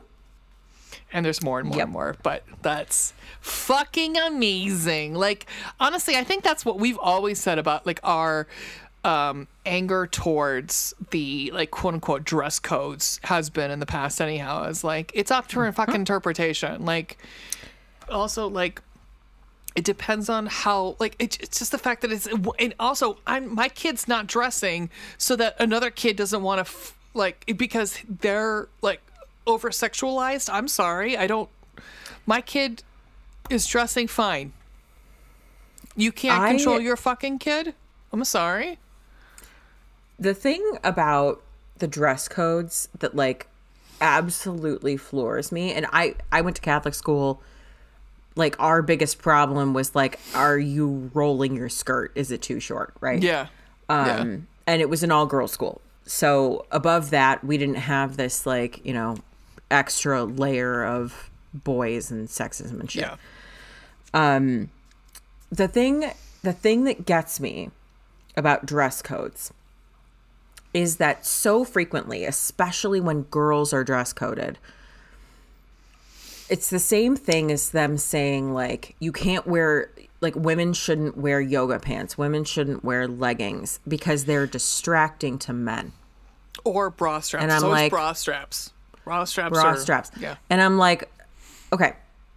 And there's more and more yep. and more, but that's fucking amazing. Like, honestly, I think that's what we've always said about like our um, anger towards the like quote unquote dress codes has been in the past anyhow, is like, it's up to her fucking interpretation. Like, also like, it depends on how, like, it, it's just the fact that it's, and also I'm, my kid's not dressing so that another kid doesn't want to f- like, because they're like, over sexualized. I'm sorry. I don't, my kid is dressing fine. You can't I- control your fucking kid? I'm sorry. The thing about the dress codes that like absolutely floors me, and I I went to Catholic school. Like our biggest problem was like, are you rolling your skirt? Is it too short? Right? Yeah. Um, yeah. And it was an all girls school. So above that, we didn't have this like, you know, extra layer of boys and sexism and shit. Yeah. Um, the thing, the thing that gets me about dress codes is that so frequently, especially when girls are dress coded, it's the same thing as them saying like, you can't wear, like women shouldn't wear yoga pants. Women shouldn't wear leggings because they're distracting to men. Or bra straps. And I'm It's always like- bra straps. Bra straps. Bra are, straps. Yeah. And I'm like, okay,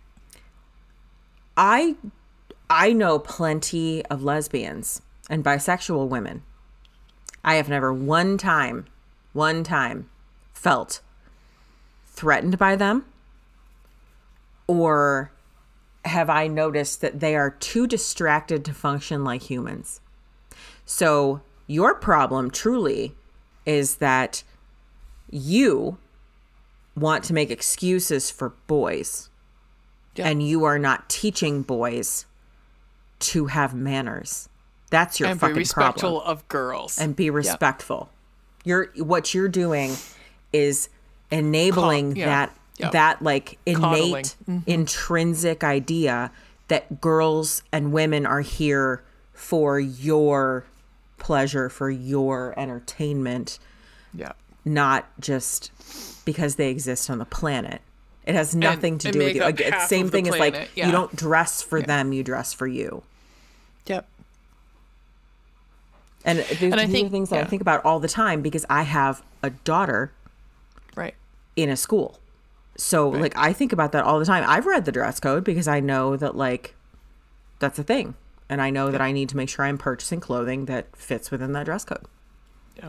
I I know plenty of lesbians and bisexual women. I have never one time, one time felt threatened by them, or have I noticed that they are too distracted to function like humans. So your problem truly is that you want to make excuses for boys. Yeah. And you are not teaching boys to have manners. That's your And be fucking respectful problem. of girls. And be respectful. You're what you're doing is enabling Cal- yeah. that Yep. that like Coddling. innate intrinsic idea that girls and women are here for your pleasure, for your entertainment, Yeah. not just because they exist on the planet. It has nothing to and do with make you. up Like, it's half same of the thing as like planet, yeah. you don't dress for them, you dress for you. Yep. And these, And I these think- are things that I yeah. think about all the time because I have a daughter Right. in a school. So like I think about that all the time. I've read the dress code because I know that like that's a thing. And I know that I need to make sure I'm purchasing clothing that fits within that dress code. Yep.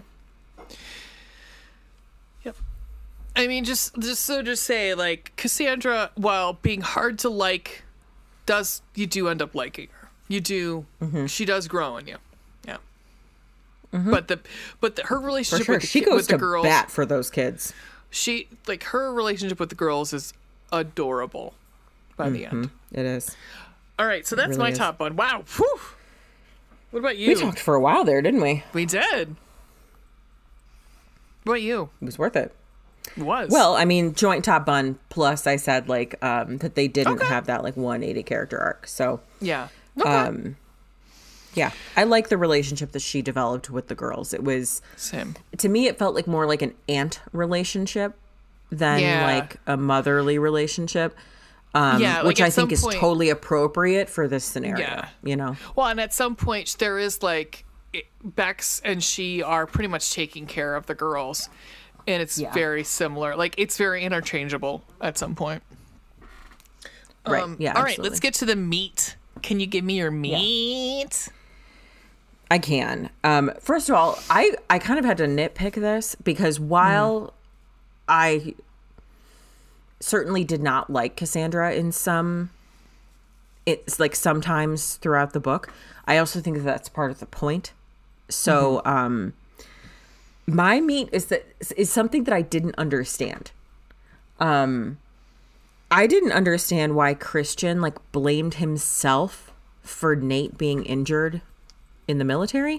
Yep. I mean, just just so to say, like Cassandra, while being hard to like, does you do end up liking her. You do. Mm-hmm. She does grow on you. Yeah. But the but the, her For relationship sure. with the, She ki- goes with the to girls, bat for those kids. she like her relationship with the girls is adorable by the end. It is. All right, so that's really my is. top one. Wow. Whew. What about you? We talked for a while there, didn't we? We did. What about you? It was worth it. It was. Well, I mean, joint top bun. Plus, I said like um, that they didn't Okay. have that like one eighty character arc. So, yeah. Okay. um, yeah, I like the relationship that she developed with the girls. It was Same. to me, it felt like more like an aunt relationship than Yeah. like a motherly relationship. Um, Yeah, like which at I think some is point- totally appropriate for this scenario. Yeah. You know, Well, and at some point there is like it- Bex and she are pretty much taking care of the girls, and it's Yeah. very similar. Like it's very interchangeable at some point. right? Um, Yeah. All right, absolutely. let's get to the meat. Can you give me your meat? I can. Um, first of all, I, I kind of had to nitpick this because while I certainly did not like Cassandra in some, it's like sometimes throughout the book, I also think that that's part of the point. So, um, my meat is that is something that I didn't understand. Um, I didn't understand why Christian like blamed himself for Nate being injured in the military.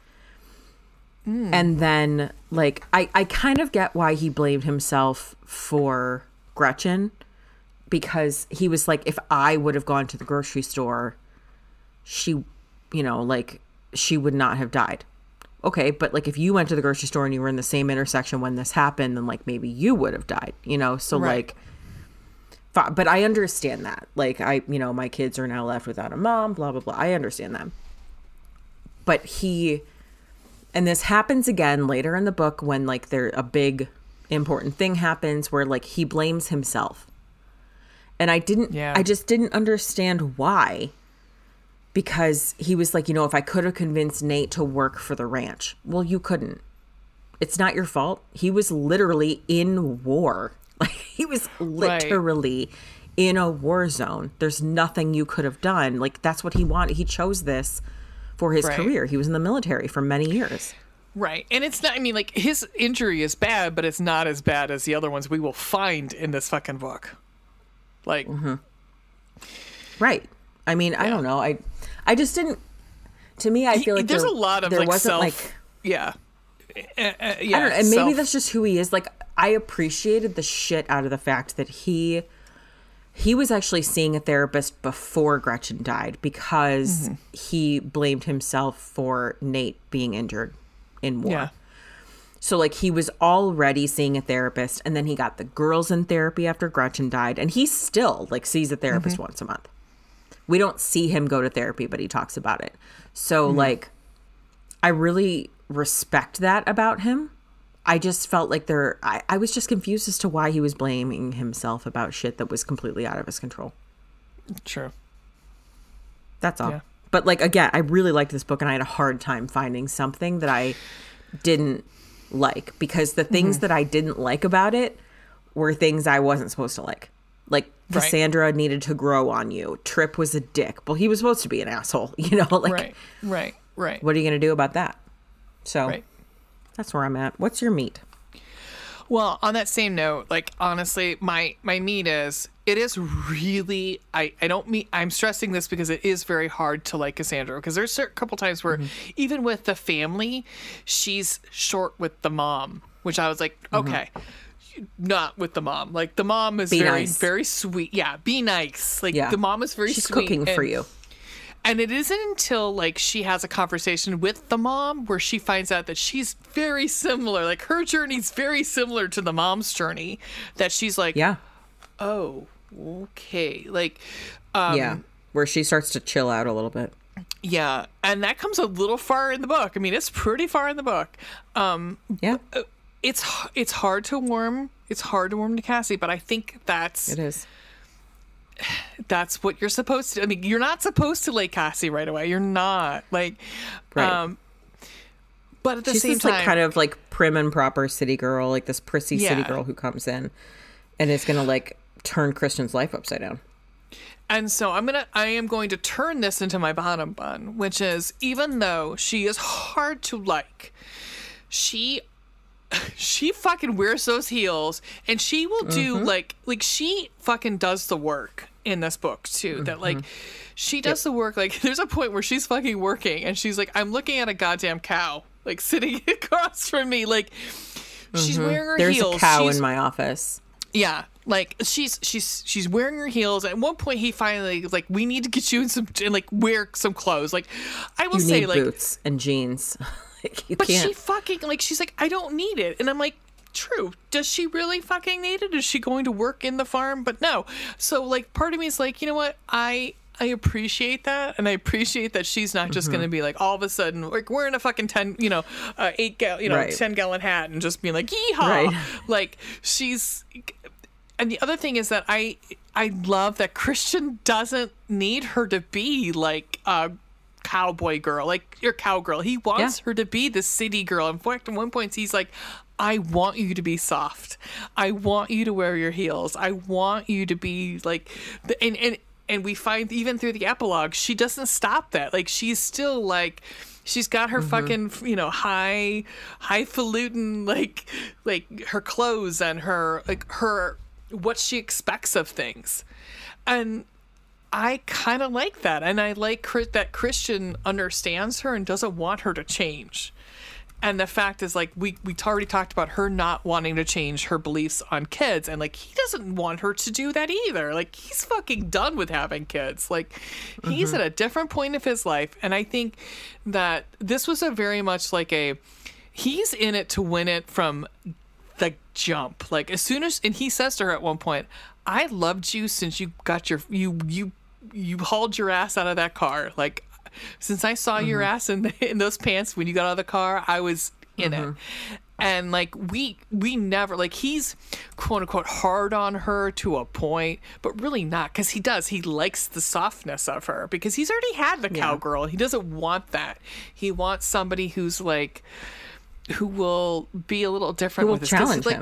And then like I, I kind of get why he blamed himself for Gretchen, because he was like, if I would have gone to the grocery store, she, you know, like she would not have died. Okay, but like if you went to the grocery store and you were in the same intersection when this happened, then like maybe you would have died, you know? So Right. like fi- but I understand that. Like I, you know, my kids are now left without a mom, blah blah blah. I understand that. But he, and this happens again later in the book when like there a big important thing happens where like he blames himself. And I didn't Yeah. I just didn't understand why. Because he was like, you know, if I could have convinced Nate to work for the ranch. Well, you couldn't. It's not your fault. He was literally in war. Like he was literally in a war zone. There's nothing you could have done. Like, that's what he wanted. He chose this for his Right. career. He was in the military for many years. Right. And it's not, I mean, like, his injury is bad, but it's not as bad as the other ones we will find in this fucking book. Like, Mm-hmm. Right. I mean, I Yeah. don't know. I I just didn't, to me, I feel like there's there, a lot of there like wasn't self. like, yeah. Uh, uh, yeah. I don't know, and maybe self- that's just who he is. Like, I appreciated the shit out of the fact that he he was actually seeing a therapist before Gretchen died because Mm-hmm. he blamed himself for Nate being injured in war. Yeah. So like he was already seeing a therapist, and then he got the girls in therapy after Gretchen died, and he still like sees a therapist Mm-hmm. once a month. We don't see him go to therapy, but he talks about it. So Mm-hmm. like I really respect that about him. I just felt like there I, I was just confused as to why he was blaming himself about shit that was completely out of his control. True. That's all. Yeah. But like again, I really liked this book, and I had a hard time finding something that I didn't like, because the things Mm-hmm. that I didn't like about it were things I wasn't supposed to like. Like Right. Cassandra needed to grow on you. Trip was a dick. Well, he was supposed to be an asshole, you know? Like Right. Right. Right. what are you going to do about that? So Right. that's where I'm at. What's your meat? Well, on that same note, like honestly, my my meat is it is really I I don't mean I'm stressing this because it is very hard to like Cassandra, because there's a couple times where even with the family, she's short with the mom, which I was like, okay, not with the mom. Like the mom is Be very nice. very sweet. Yeah, be nice. Like Yeah. the mom is very She's sweet. cooking for and- you. And it isn't until like she has a conversation with the mom where she finds out that she's very similar. Like her journey's very similar to the mom's journey, that she's like, Yeah. oh, okay. Like, um, yeah. Where she starts to chill out a little bit. yeah. And that comes a little far in the book. I mean, it's pretty far in the book. Um, Yeah. it's it's hard to warm. It's hard to warm to Cassie, but I think that's It is. that's what you're supposed to. I mean, you're not supposed to like Cassie right away. You're not like, Right. um, but at the She's same this time, like kind of like prim and proper city girl, like this prissy city Yeah. girl who comes in and is gonna like turn Christian's life upside down. and so I'm gonna, I am going to turn this into my bottom bun, which is even though she is hard to like, she. She fucking wears those heels, and she will do Mm-hmm. like like she fucking does the work in this book too. That like she does the work. Like there's a point where she's fucking working, and she's like, I'm looking at a goddamn cow like sitting across from me. Like she's wearing her Mm-hmm. There's heels. a cow she's, in my office. Yeah, like she's she's she's wearing her heels. At one point, he finally was like, "We need to get you in some and like wear some clothes." Like, I will You say, need like, boots and jeans. Like, you but can't. she fucking like she's like, "I don't need it," and I'm like, "True. Does she really fucking need it? Is she going to work in the farm?" But no. So like, part of me is like, you know what? I I appreciate that, and I appreciate that she's not just Mm-hmm. going to be like all of a sudden like wearing a fucking ten, you know, uh, eight gal, you know, Right. ten gallon hat and just being like, yeehaw. Right. Like she's. And the other thing is that I I love that Christian doesn't need her to be like a cowboy girl, like your cowgirl. He wants Yeah. her to be the city girl. In fact, at one point he's like, I want you to be soft. I want you to wear your heels. I want you to be like, the, and and and we find even through the epilogue, she doesn't stop that. Like she's still like. She's got her fucking, you know, high, highfalutin, like, like her clothes and her, like her, what she expects of things, and I kind of like that, and I like Chris- that Christian understands her and doesn't want her to change. And the fact is, like, we we already talked about her not wanting to change her beliefs on kids, and like he doesn't want her to do that either. Like he's fucking done with having kids. Like he's at a different point of his life, and I think that this was a very much like a he's in it to win it from the jump. Like as soon as, and he says to her at one point, I loved you since you got your you you you hauled your ass out of that car. Like since I saw your ass in the, in those pants when you got out of the car, I was in it. And like we we never, like he's quote unquote hard on her to a point, but really not, because he does he likes the softness of her, because he's already had the cowgirl. He doesn't want that. He wants somebody who's like, who will be a little different Who will with his 'cause, challenge like, him.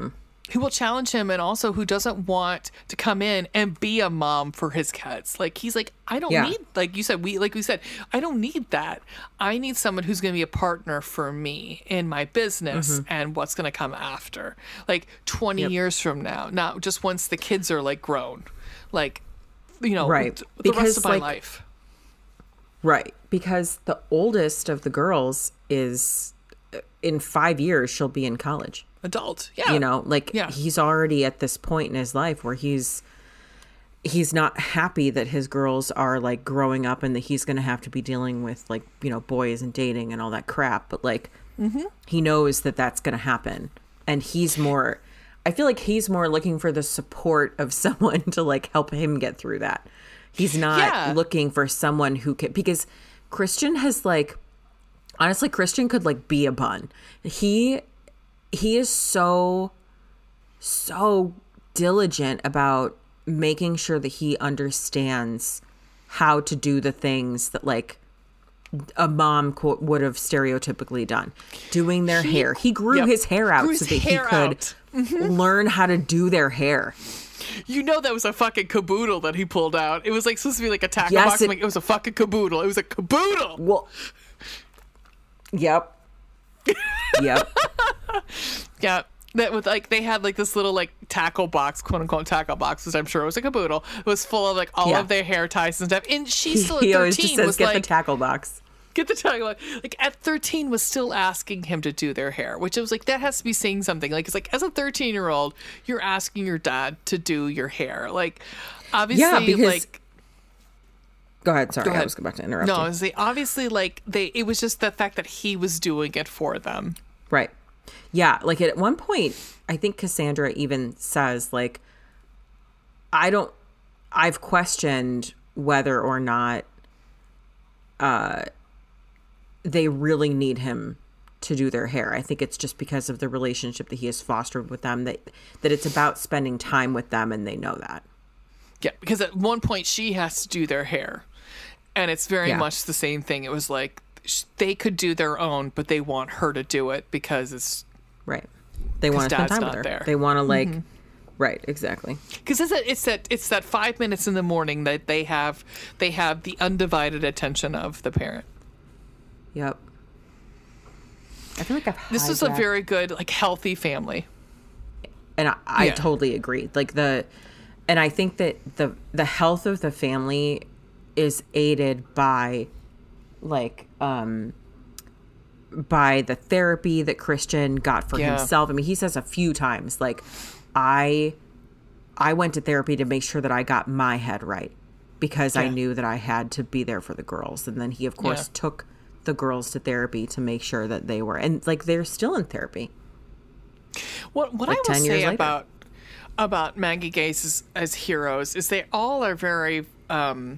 who will challenge him, and also who doesn't want to come in and be a mom for his kids. Like, he's like, I don't Yeah. need, like you said, we, like we said, I don't need that. I need someone who's going to be a partner for me in my business and what's going to come after, like twenty Yep. years from now, not just once the kids are like grown, like, you know, Right. th- the Because, rest of my like, life. Right. Because the oldest of the girls is, in five years, she'll be in college. Adult. Yeah. You know, like Yeah. he's already at this point in his life where he's he's not happy that his girls are like growing up and that he's going to have to be dealing with like, you know, boys and dating and all that crap. But like, Mm-hmm. he knows that that's going to happen. And he's more, I feel like he's more looking for the support of someone to like help him get through that. He's not Yeah. looking for someone who can, because Christian has like, honestly, Christian could like be a bun. He, he is so, so diligent about making sure that he understands how to do the things that like a mom quote, would have stereotypically done. Doing their He- hair. He grew Yep. his hair out Grew so his that he hair could out. Mm-hmm. learn how to do their hair. You know that was a fucking caboodle that he pulled out. It was like supposed to be like a tackle Yes, box. it- I'm like, it was a fucking caboodle. It was a caboodle. Well, yep. Yep. Yeah. That was like they had like this little like tackle box, quote unquote tackle box, which I'm sure was a caboodle. It was full of like all Yeah. of their hair ties and stuff. And she still at He always just thirteen says, was get like, the tackle box. get the tackle box. Like at thirteen was still asking him to do their hair, which I was like, that has to be saying something. Like it's like as a thirteen year old, you're asking your dad to do your hair. Like obviously, Yeah, because- like. Go ahead. Sorry, Go I ahead. was about to interrupt No, you. I was like, obviously, like they. It was just the fact that he was doing it for them. Right. Yeah. Like at one point, I think Cassandra even says, like, I don't, I've questioned whether or not uh, they really need him to do their hair. I think it's just because of the relationship that he has fostered with them, that, that it's about spending time with them, and they know that. Yeah, because at one point she has to do their hair, and it's very Yeah. much the same thing. It was like sh- they could do their own, but they want her to do it because it's Right. They want to spend Dad's time not with her. there. They want to, like, right. Exactly. because it's that it's that it's that five minutes in the morning that they have they have the undivided attention of the parent. Yep. I feel like I've This is a hijacked- very good like healthy family. and I, I Yeah. totally agree. Like the, and I think that the the health of the family is aided by, like, um, by the therapy that Christian got for Yeah. himself. I mean, he says a few times, like, I, I went to therapy to make sure that I got my head right because I Yeah. knew that I had to be there for the girls. And then he, of course, Yeah. took the girls to therapy to make sure that they were, and like they're still in therapy. What what Like I will ten years say later. about about Maggie Gaze as, as heroes is they all are very um,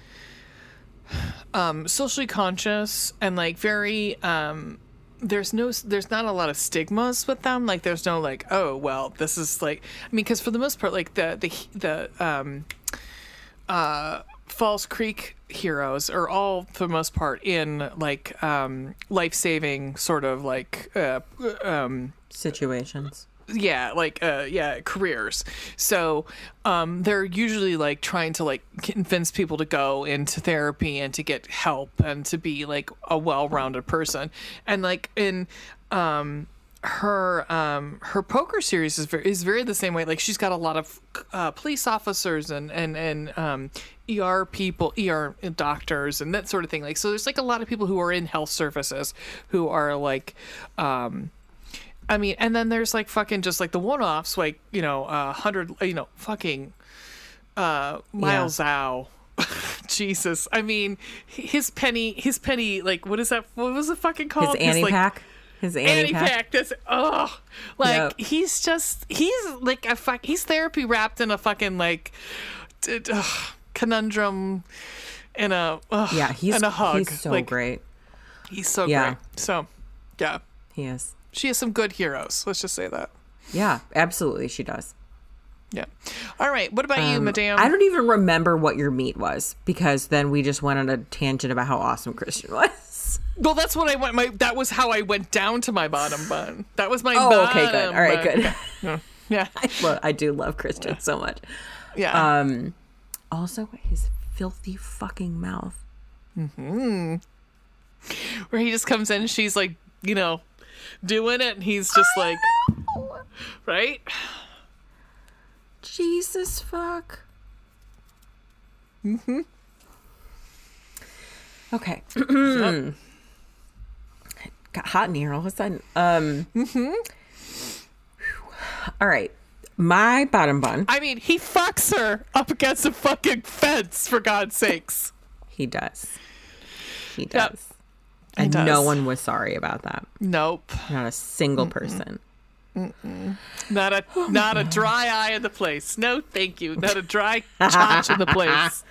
um, socially conscious and like very um, there's no there's not a lot of stigmas with them. Like there's no like, oh well, this is like, I mean, because for the most part, like the the the um, uh, Falls Creek heroes are all for the most part in like um, life saving sort of like uh, um, Situations. yeah like uh yeah careers, so um they're usually like trying to like convince people to go into therapy and to get help and to be like a well-rounded person. And like in um her um her poker series is very is very the same way. Like she's got a lot of uh police officers and and and um E R people, E R doctors and that sort of thing. Like so there's like a lot of people who are in health services who are like um I mean, and then there's like fucking just like the one-offs, like, you know, a uh, hundred, you know, fucking uh, Miles Zhao. Jesus. I mean, his penny, his penny, like, what is that? What was it fucking His called? Annie like, pack. His Annie, Annie pack. pack. That's, oh, like, Yep. he's just, he's like a fuck, he's therapy wrapped in a fucking, like, d- d- ugh, conundrum and a, ugh, Yeah, he's and a hug. he's so like, great. He's so Yeah. great. So, yeah. He is. She has some good heroes. Let's just say that. Yeah, absolutely, she does. Yeah. All right. What about you, Um, madame? I don't even remember what your meat was because then we just went on a tangent about how awesome Christian was. Well, that's what I went. My that was how I went down to my bottom bun. That was my. Oh, bottom okay, good. All right, bun. good. Yeah. Yeah. I, lo- I do love Christian so much. Yeah. Um, also, his filthy fucking mouth. Where he just comes in and she's like, you know, doing it, and he's just like, right? Jesus fuck. Mm-hmm. Okay. Yep. Got hot in here all of a sudden. Um, mm-hmm. All right. My bottom bun. I mean, he fucks her up against a fucking fence, for God's sakes. He does. He does. Yep. He And does. no one was sorry about that. Nope. Not a single person. Not a not a dry eye in the place. No, thank you. Not a dry chotch in the place.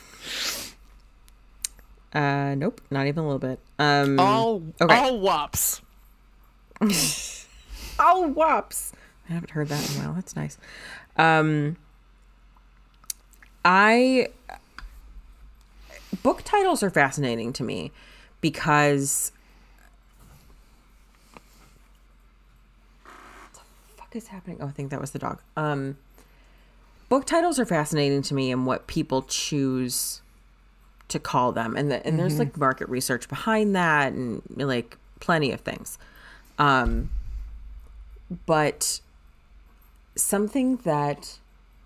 Uh, nope, not even a little bit. Um, All okay. all wops. Oh, whops. I haven't heard that in a while. That's nice. Um, I book titles are fascinating to me because what the fuck is happening? Oh, I think that was the dog. Um, book titles are fascinating to me and what people choose to call them, and the, and there's like market research behind that, and like plenty of things. Um, but something that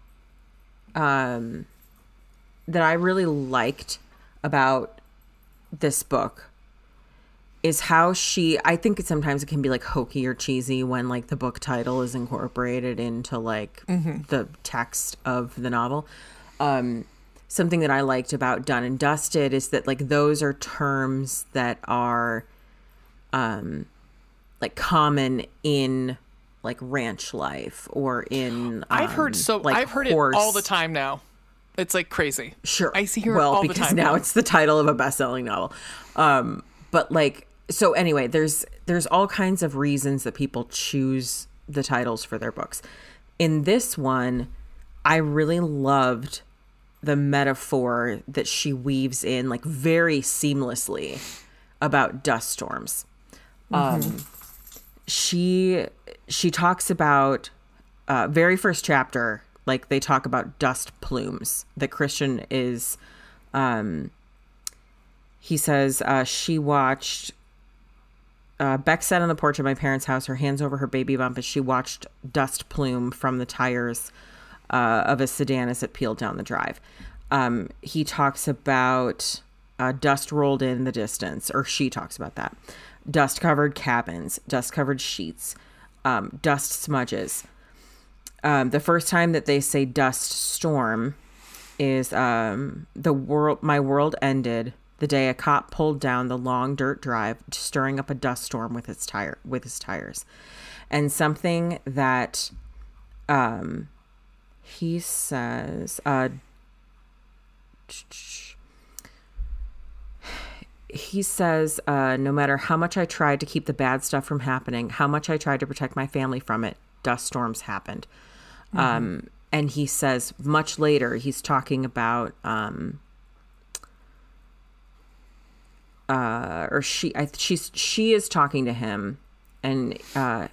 um that I really liked about this book is how she, I think it sometimes it can be like hokey or cheesy when like the book title is incorporated into like the text of the novel. Um, something that I liked about Done and Dusted is that like those are terms that are um like common in like ranch life or in um, I've heard so like I've heard horse. it all the time now. It's like crazy. Sure. I see her well, all the because time now now. it's the title of a best-selling novel. Um, but like, so anyway, there's there's all kinds of reasons that people choose the titles for their books. In this one, I really loved the metaphor that she weaves in, like very seamlessly, about dust storms. Um, she she talks about uh, very first chapter. Like they talk about dust plumes that Christian is, um, he says, uh, she watched, uh, Beck sat on the porch of my parents' house, her hands over her baby bump as she watched dust plume from the tires uh, of a sedan as it peeled down the drive. Um, he talks about uh, dust rolled in the distance, or she talks about that. Dust covered cabins, dust covered sheets, um, dust smudges. Um, the first time that they say dust storm is um, the world. My world ended the day a cop pulled down the long dirt drive, stirring up a dust storm with his tire with his tires, and something that um, he says. Uh, he says, uh, no matter how much I tried to keep the bad stuff from happening, how much I tried to protect my family from it, dust storms happened. Mm-hmm. Um, and he says much later, he's talking about, um, uh, or she, I, she's, she is talking to him, and, uh,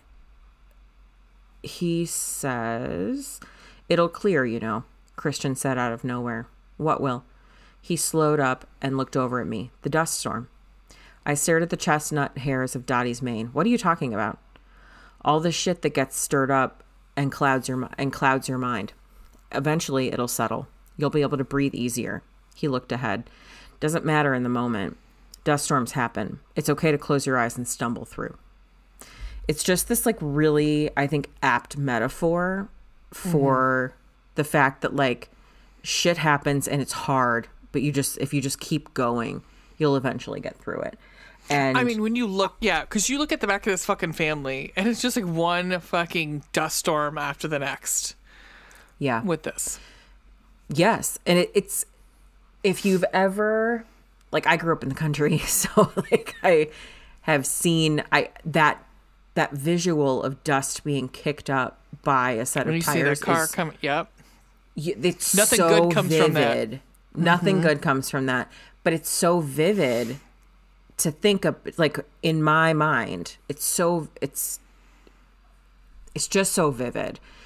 he says, it'll clear, you know, Christian said out of nowhere. What will? He slowed up and looked over at me. The dust storm. I stared at the chestnut hairs of Dottie's mane. What are you talking about? All the shit that gets stirred up and clouds your and clouds your mind. Eventually, it'll settle. You'll be able to breathe easier. He looked ahead. Doesn't matter in the moment. Dust storms happen. It's okay to close your eyes and stumble through. It's just this like really, I think, apt metaphor for mm-hmm. the fact that like shit happens and it's hard, but you just if you just keep going, you'll eventually get through it. And I mean, when you look, yeah, because you look at the back of this fucking family, and it's just like one fucking dust storm after the next. Yeah. With this. Yes. And it, it's, if you've ever, like, I grew up in the country, so, like, I have seen I that that visual of dust being kicked up by a set when of you tires. See the car is, come, yep. It's Nothing so good comes vivid. from that. Nothing Mm-hmm. good comes from that. But it's so vivid to think of, like, in my mind, it's so, it's, it's just so vivid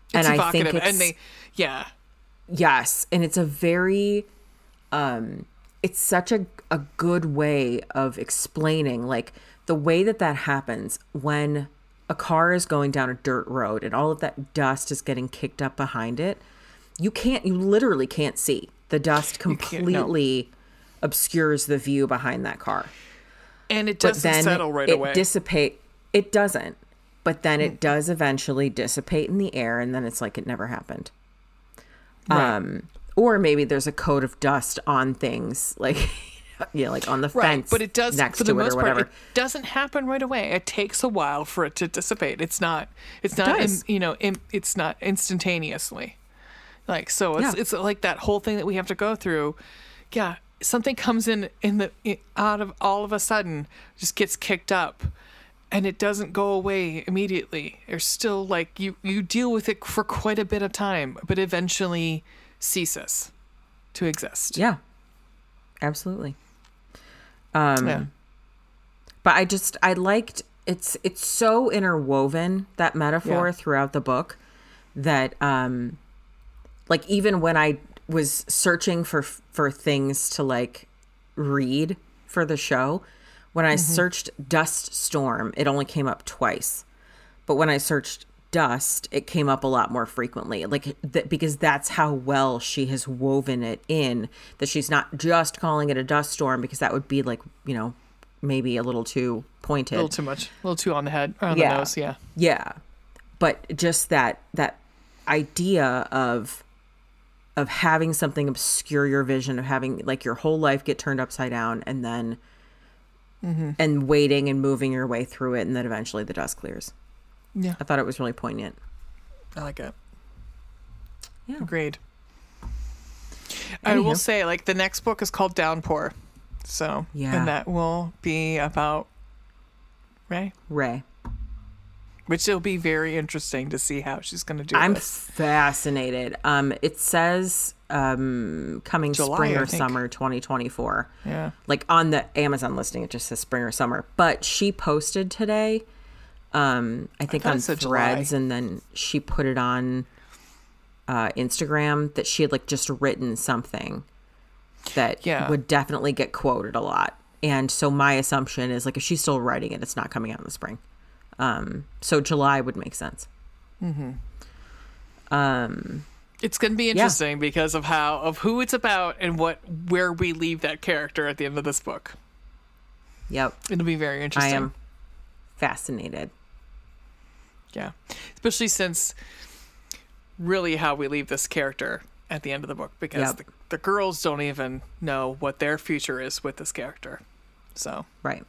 and It's I think evocative, it's, and they, yeah, yes, and it's a very, um, it's such a a good way of explaining like the way that that happens when a car is going down a dirt road and all of that dust is getting kicked up behind it. You can't, you literally can't see. The dust completely no. obscures the view behind that car. And it doesn't settle right it away. Dissipate. It doesn't. But then it does eventually dissipate in the air, and then it's like it never happened. Right. Um, or maybe there's a coat of dust on things, like yeah, like on the right. fence. But it does, next for the to most it or part, whatever. it doesn't happen right away. It takes a while for it to dissipate. It's not. It's not. In, you know. In, it's not instantaneously. Like so, it's yeah. it's like that whole thing that we have to go through. Yeah, something comes in in the in, out of all of a sudden, just gets kicked up. And it doesn't go away immediately. There's still like you, you deal with it for quite a bit of time, but eventually ceases to exist. Yeah, absolutely. Um, yeah. But I just I liked it's it's so interwoven, that metaphor, yeah. throughout the book, that um, like even when I was searching for for things to like read for the show. When I mm-hmm. searched dust storm, it only came up twice. But when I searched dust, it came up a lot more frequently. Like th- because that's how well she has woven it in, that she's not just calling it a dust storm, because that would be like, you know, maybe a little too pointed. A little too much. A little too on the head, or on yeah. the nose, yeah. Yeah. But just that that idea of of having something obscure your vision, of having like your whole life get turned upside down, and then Mm-hmm. and waiting and moving your way through it, and then eventually the dust clears. Yeah. I thought it was really poignant. I like it. Yeah. Agreed. Anywho. I will say, like, the next book is called Downpour. So, yeah. and that will be about Ray. Ray. Which will be very interesting to see how she's going to do I'm this. fascinated. Um, it says um, coming July, spring I or think. summer twenty twenty-four. Yeah. Like on the Amazon listing, it just says spring or summer. But she posted today, um, I think I on Threads, and then she put it on uh, Instagram that she had like just written something that yeah. would definitely get quoted a lot. And so my assumption is like if she's still writing it, it's not coming out in the spring. Um, so July would make sense. Mm-hmm. Um, it's going to be interesting yeah. because of how, of who it's about and what, where we leave that character at the end of this book. Yep. It'll be very interesting. I am fascinated. Yeah. Especially since really how we leave this character at the end of the book, because yep. the, the girls don't even know what their future is with this character. So. Right.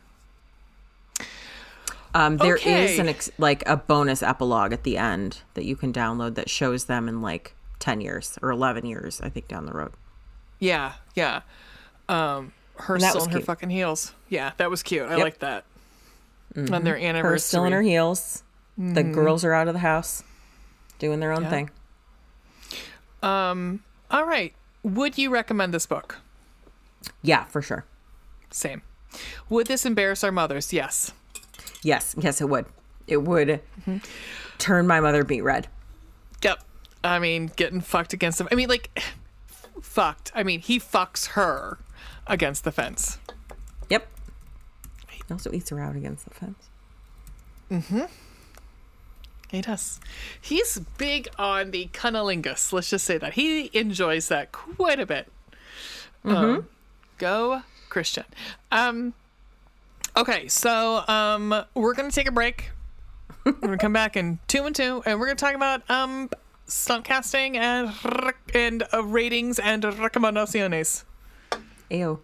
Um, there okay. is an ex- like a bonus epilogue at the end that you can download that shows them in like ten years or eleven years, I think, down the road. Yeah, yeah. Um, her still in her fucking heels. Yeah, that was cute. I yep. like that. Mm-hmm. On their anniversary. Her still in her heels. Mm-hmm. The girls are out of the house doing their own yeah. thing. Um. All right. Would you recommend this book? Yeah, for sure. Same. Would this embarrass our mothers? Yes. Yes, yes, it would. It would mm-hmm. turn my mother beet red. Yep. I mean, getting fucked against them. I mean, like, fucked. I mean, he fucks her against the fence. Yep. He also eats her out against the fence. Mm-hmm. He does. He's big on the cunnilingus. Let's just say that. He enjoys that quite a bit. Mm-hmm. Um, go Christian. Um... Okay, so um, we're going to take a break. We're going to come back in two and two, and we're going to talk about um, stunt casting and and uh, ratings and recomendaciones. Ew.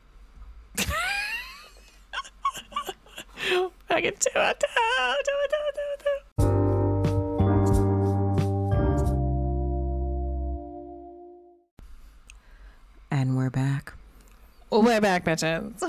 Back in two and two, two and two, two and two. And we're back. We're back, bitches.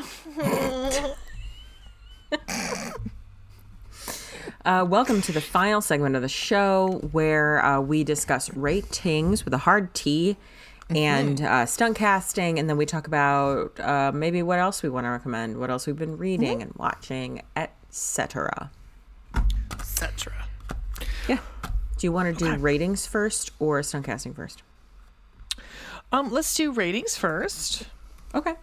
Uh, welcome to the final segment of the show where uh, we discuss ratings with a hard T and mm-hmm. uh, stunt casting, and then we talk about uh, maybe what else we want to recommend, what else we've been reading mm-hmm. and watching, et cetera. et cetera. Yeah. Do you want to Okay. do ratings first or stunt casting first? Um, let's do ratings first. Okay.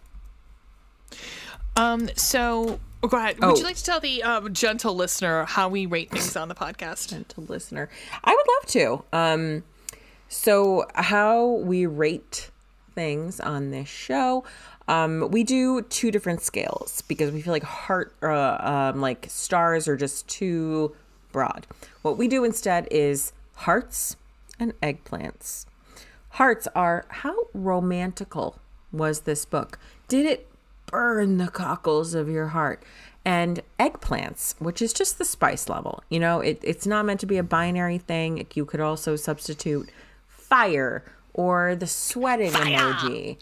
Um, so oh, go ahead. Oh. Would you like to tell the um, gentle listener how we rate things on the podcast? Gentle listener. I would love to. Um, so how we rate things on this show, um, we do two different scales because we feel like heart, uh, um, like stars are just too broad. What we do instead is hearts and eggplants. Hearts are, how romantical was this book? Did it burn the cockles of your heart? And eggplants, which is just the spice level. You know, it, it's not meant to be a binary thing. You could also substitute fire or the sweating emoji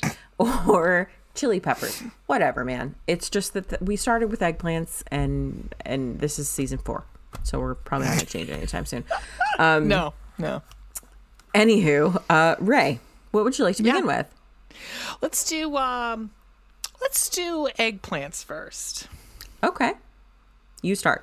or chili peppers, whatever, man. It's just that th- we started with eggplants and and this is season four. So we're probably not going to change it anytime soon. Um, No, no. Anywho, uh, Ray, what would you like to begin Yeah. with? Let's do um, let's do eggplants first. Okay. You start.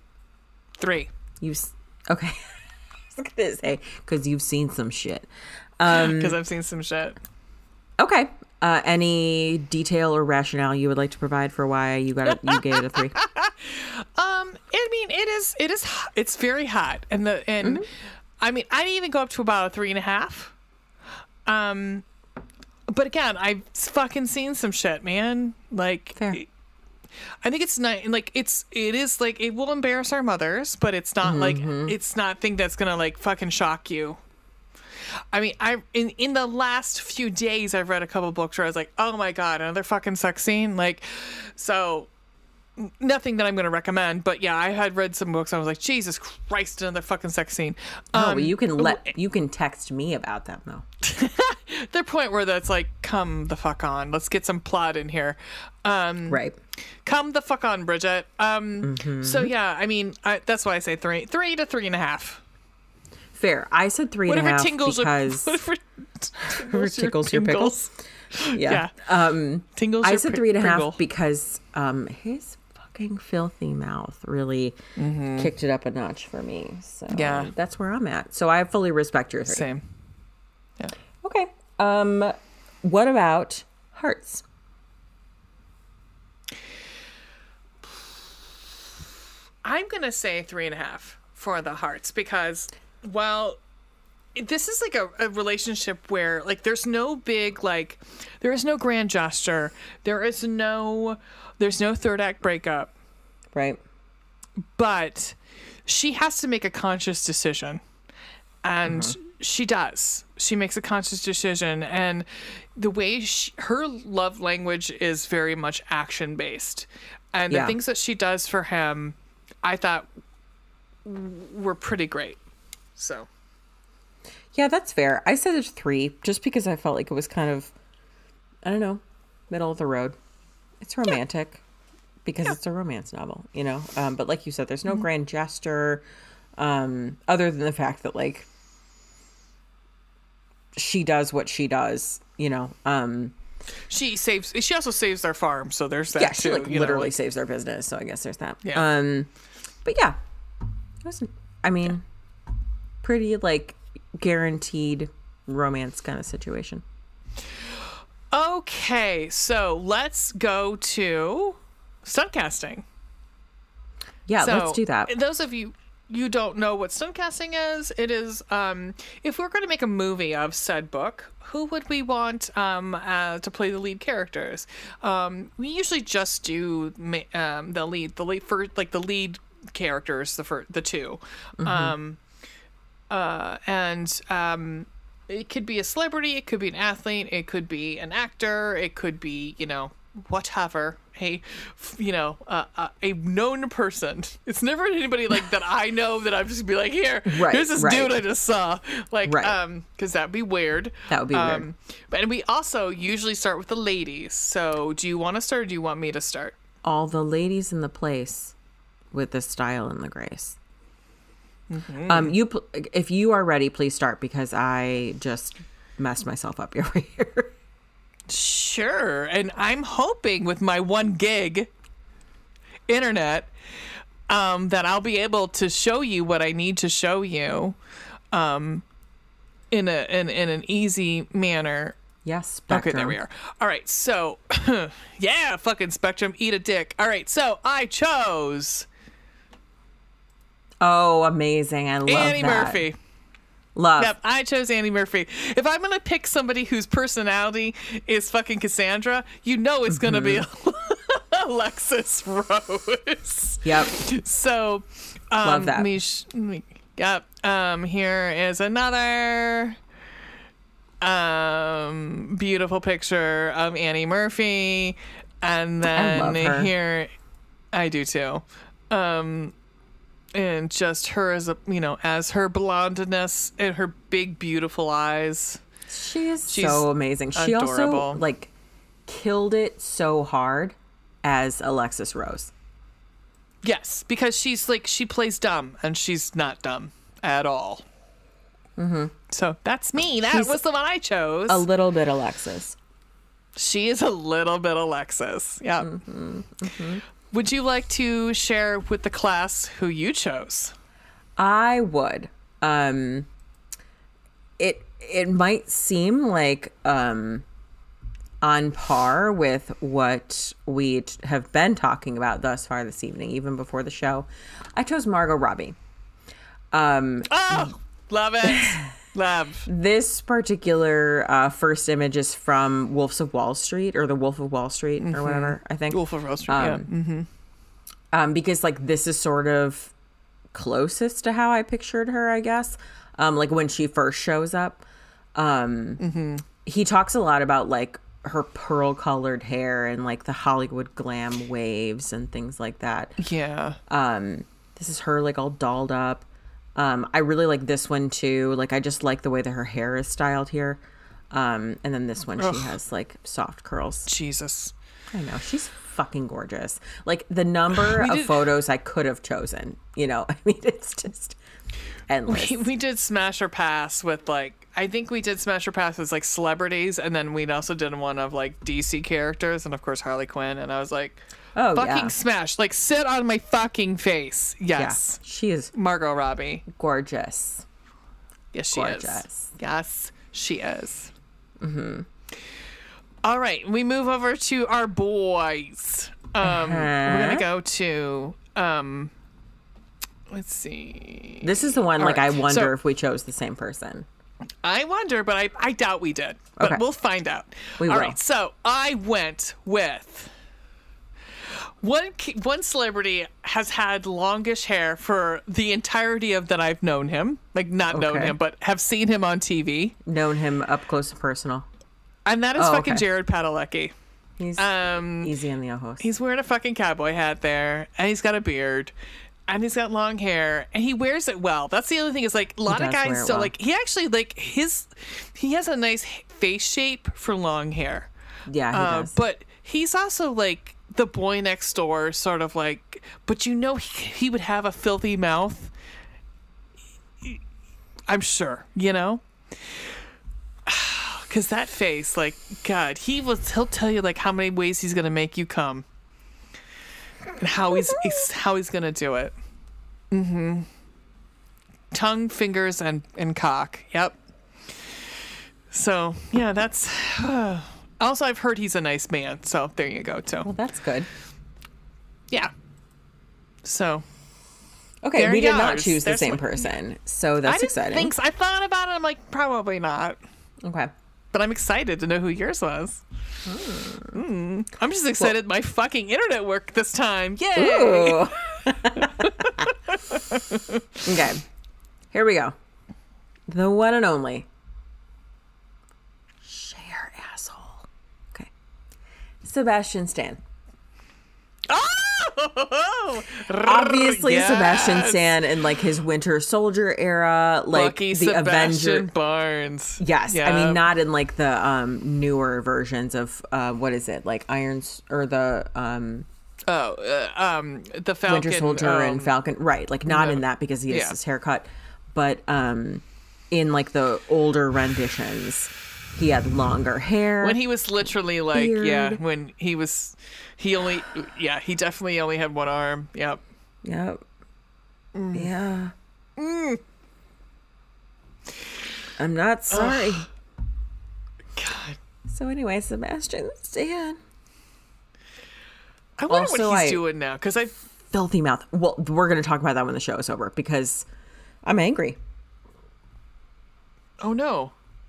Three. You s- okay. Look at this. Hey, because you've seen some shit. Um, Because I've seen some shit. okay. Uh, any detail or rationale you would like to provide for why you got it, you gave it a three? Um, I mean, it is, it is, h- it's very hot, and the, and Mm-hmm. I mean, I'd even go up to about a three and a half. Um, but again, I've fucking seen some shit, man. Like, Fair. I think it's not like it's, it is like it will embarrass our mothers, but it's not like it's not thing that's gonna like fucking shock you. I mean, I in in the last few days, I've read a couple books where I was like, oh my god, another fucking sex scene, like, so. Nothing that I'm going to recommend, but yeah, I had read some books. I was like, Jesus Christ, another fucking sex scene. Oh, Um, well, you can let you can text me about them though. their point where that's like, come the fuck on, let's get some plot in here. Um, Right. come the fuck on, Bridget. Um, Mm-hmm. so yeah, I mean, I, that's why I say three, three to three and a half. Fair. I said three and a Whatever half tingles, because your, whatever whatever tickles your pickles. Yeah. Yeah. Um, Tingles. I your said pri- three and a half Pringle. because um, his fucking filthy mouth really kicked it up a notch for me. So Yeah. that's where I'm at. So I fully respect your three. Same. Yeah. Okay. Um, what about hearts? I'm gonna say three and a half for the hearts because, well, this is like a, a relationship where like there's no big like there is no grand gesture, there is no there's no third act breakup, Right. but she has to make a conscious decision, and she does. She makes a conscious decision, and the way she, her love language is very much action based, and the Yeah. things that she does for him, I thought w- were pretty great. So Yeah, that's fair. I said it's three just because I felt like it was kind of, I don't know, middle of the road. It's romantic because it's a romance novel, you know? Um, but like you said, there's no grand gesture um, other than the fact that, like, she does what she does, you know? Um, she saves. She also saves their farm. So there's that yeah, she, too. like, you know, literally like- saves their business. So I guess there's that. Yeah. Um, but yeah, it wasn't, I mean, pretty, like, guaranteed romance kind of situation. Okay, so let's go to stunt casting. Yeah, So, let's do that. Those of you you don't know what stunt casting is, it is um, if we're going to make a movie of said book, who would we want um, uh, to play the lead characters? Um, we usually just do ma- um, the lead, the lead for like the lead characters, the for the 2 um, uh, and um, it could be a celebrity, it could be an athlete, it could be an actor, it could be, you know, whatever. A, you know, uh, uh, a known person. It's never anybody like that I know that I'm just be like, here, Right, here's this right. dude I just saw, like, Right. um, because that'd be weird. That would be weird. Um, but and we also usually start with the ladies. So, do you want to start, or do you want me to start? All the ladies in the place with the style and the grace. Um, you, pl- if you are ready, please start because I just messed myself up over here. Sure. And I'm hoping with my one gig internet um, that I'll be able to show you what I need to show you. um, in a in, in an easy manner. Yes, Spectrum. Okay, there we are. All right, so yeah, fucking Spectrum, eat a dick. All right, so I chose Oh, amazing. I love Annie that. Murphy. Love. Yep, I chose Annie Murphy. If I'm gonna pick somebody whose personality is fucking Cassandra, you know it's gonna Mm-hmm. be Alexis Rose. Yep. So, um, Love that. Me, sh- me, yep. Um, here is another um beautiful picture of Annie Murphy, and I love then her. here, I do too. Um, and just her as a you know as her blondness and her big beautiful eyes. She is She's so amazing. She adorable. also like killed it so hard as Alexis Rose. Yes, because she's like she plays dumb and she's not dumb at all. Mm-hmm. So that's me. That She's was the one I chose. A little bit Alexis. She is a little bit Alexis. Yeah. Mm-hmm, mm-hmm. Would you like to share with the class who you chose? I would. Um it it might seem like um on par with what we t- have been talking about thus far this evening, even before the show. I chose Margot Robbie. Um Oh, love it. Love. This particular uh, first image is from Wolves of Wall Street, or the Wolf of Wall Street, or whatever, I think. Wolf of Wall Street. Um, yeah. Mm-hmm. Um, because like this is sort of closest to how I pictured her, I guess. Um, like when she first shows up, um, Mm-hmm. he talks a lot about like her pearl colored hair and like the Hollywood glam waves and things like that. Yeah. Um, this is her like all dolled up. Um, I really like this one too. Like I just like the way that her hair is styled here. Um, and then this one, Ugh. she has like soft curls. Jesus. I know, she's fucking gorgeous. Like the number We of did- photos I could have chosen, you know, I mean, it's just endless. We, we did Smash or Pass with like I think we did Smash or Pass with like celebrities, and then we also did one of like D C characters, and of course Harley Quinn. And I was like, oh, fucking yeah. Smash, like sit on my fucking face. Yeah, Yes, she is Margot Robbie. gorgeous. Yes, she is. Gorgeous. Yes, she is. Mm-hmm. All right, we move over to our boys. Um, We're gonna go to um, let's see. This is the one, All like, right, I wonder so- if we chose the same person. I wonder, but I, I doubt we did. But Okay. we'll find out. We All will. right, so I went with one ki- one celebrity has had longish hair for the entirety of that I've known him. Like not known Okay. him, but have seen him on T V. Known him up close and personal. And that is Oh, fucking okay. Jared Padalecki. He's Um easy on the ojos. He's wearing a fucking cowboy hat there, and he's got a beard, and he's got long hair, and he wears it well. That's the other thing is like a lot of does wear guys it still well. like he actually like his he has a nice h- face shape for long hair. Yeah, he Uh, does. but he's also like the boy next door, sort of like. But you know, he, he would have a filthy mouth. I'm sure, you know, because that face, like, God, he was. He'll tell you like how many ways he's gonna make you come, and how he's he's- how he's gonna do it. Mm-hmm. Tongue, fingers, and and cock. Yep. So yeah, that's. Also, I've heard he's a nice man, so there you go, too. Well, that's good. Yeah. So Okay, There we did yours. not choose the There's same one. person, so I that's didn't exciting. think so. I thought about it. I'm like, probably not. Okay. But I'm excited to know who yours was. Mm. I'm just excited my fucking internet worked this time. Yay! Ooh. Okay. Here we go. The one and only. Share asshole. Okay. Sebastian Stan. Oh! Obviously, Yes! Sebastian Stan in like his Winter Soldier era, like Bucky the Sebastian Avenger. Barnes. Yes, I Yeah. mean not in like the um newer versions of uh what is it like Irons or the um Oh, uh, um, the Falcon. Winter Soldier um, and Falcon, right? Like not in no. that because he has Yeah. his haircut, but um in like the older renditions, he had longer hair. When he was literally like, yeah, Beard. when he was, he only, yeah, he definitely only had one arm. Yep. Yep. Mm. Yeah. I'm not sorry. Oh, God. So anyway, Sebastian Stan. I wonder Also, what he's I- doing now, because I... Filthy mouth. Well, we're going to talk about that when the show is over because I'm angry. Oh, no.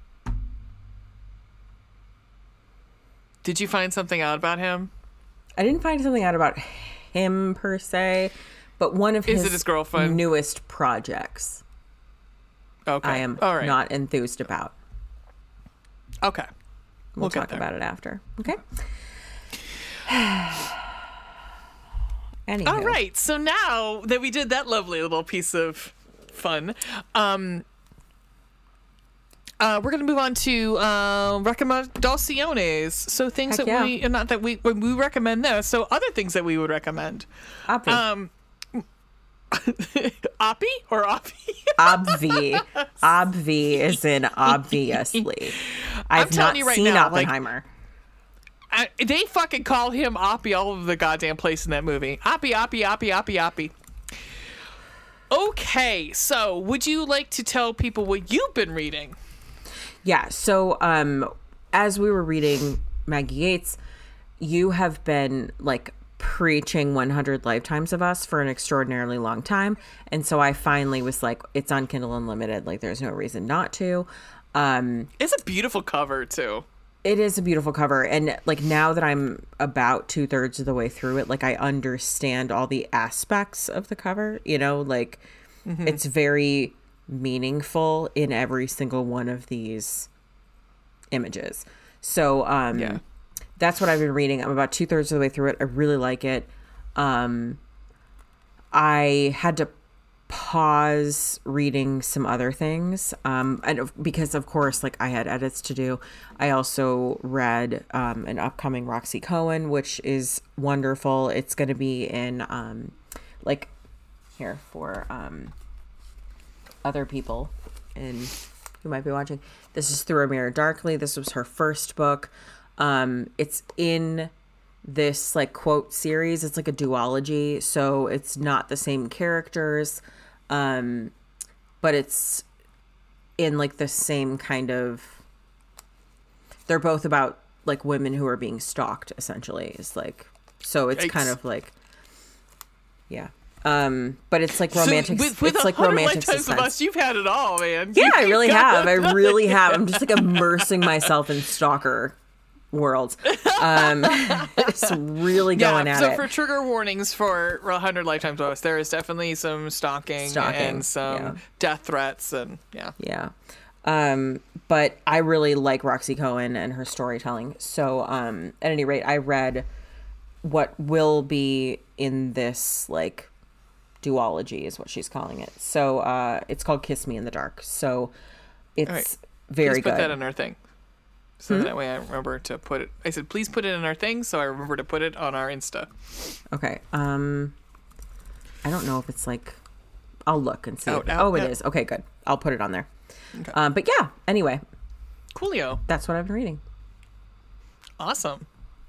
Did you find something out about him? I didn't find something out about him per se, but one of Is his, it his girlfriend? newest projects Okay. I am All right. not enthused about. Okay. We'll, We'll get talk there. about it after. Okay. Anywho. All right. So now that we did that lovely little piece of fun, um, uh, we're going to move on to uh, recommendaciones. So things Heck that yeah. we, not that we, when we recommend this, so other things that we would recommend. Obvi. Um, Oppie or Oppie? Obvi. Obvi is in obviously. I've telling not you right seen now, like- Oppenheimer. I, they fucking call him Oppie all over the goddamn place in that movie. Oppie, Oppie, Oppie, Oppie, Oppie. Okay, so would you like to tell people what you've been reading? Yeah. So, um, as we were reading Maggie Yates, you have been like preaching one hundred Lifetimes of Us for an extraordinarily long time. And so I finally was like, it's on Kindle Unlimited. Like, there's no reason not to. Um, It's a beautiful cover, too. It is a beautiful cover. And like now that I'm about two thirds of the way through it, like I understand all the aspects of the cover, you know, like mm-hmm. it's very meaningful in every single one of these images. So um, Yeah. that's what I've been reading. I'm about two thirds of the way through it. I really like it. Um, I had to pause reading some other things um and of- because of course like I had edits to do. I also read um an upcoming Roxy Cohen, which is wonderful. It's going to be in um like here for um other people and who might be watching. This is Through a Mirror Darkly. This was her first book. Um it's in this like quote series. It's like a duology, so it's not the same characters, um but it's in like the same kind of, they're both about like women who are being stalked essentially. It's like, so it's Yikes. kind of like, yeah, um but it's like romantic. So with, with it's like one hundred romantic Lifetimes of suspense. Us, you've had it all, man. Yeah, You- I you've really got have. I the- really have. I'm just like immersing myself in stalker world. Um, it's really going yeah, at so it. for trigger warnings for one hundred Lifetimes of Us, there is definitely some stalking, Stalking, and some yeah. death threats, and yeah. Yeah. Um, but I really like Roxy Cohen and her storytelling. So, um, at any rate, I read what will be in this, like, duology is what she's calling it. So, uh, it's called Kiss Me in the Dark. So, it's All right. very Please put good. that in our thing. So that way I remember to put it. I said, please put it in our thing, so I remember to put it on our Insta. Okay. Um, I don't know if it's like, I'll look and see. Out, if- out, oh, it out. is. Okay, good. I'll put it on there. Okay. Um, but yeah, anyway, Coolio. that's what I've been reading. Awesome.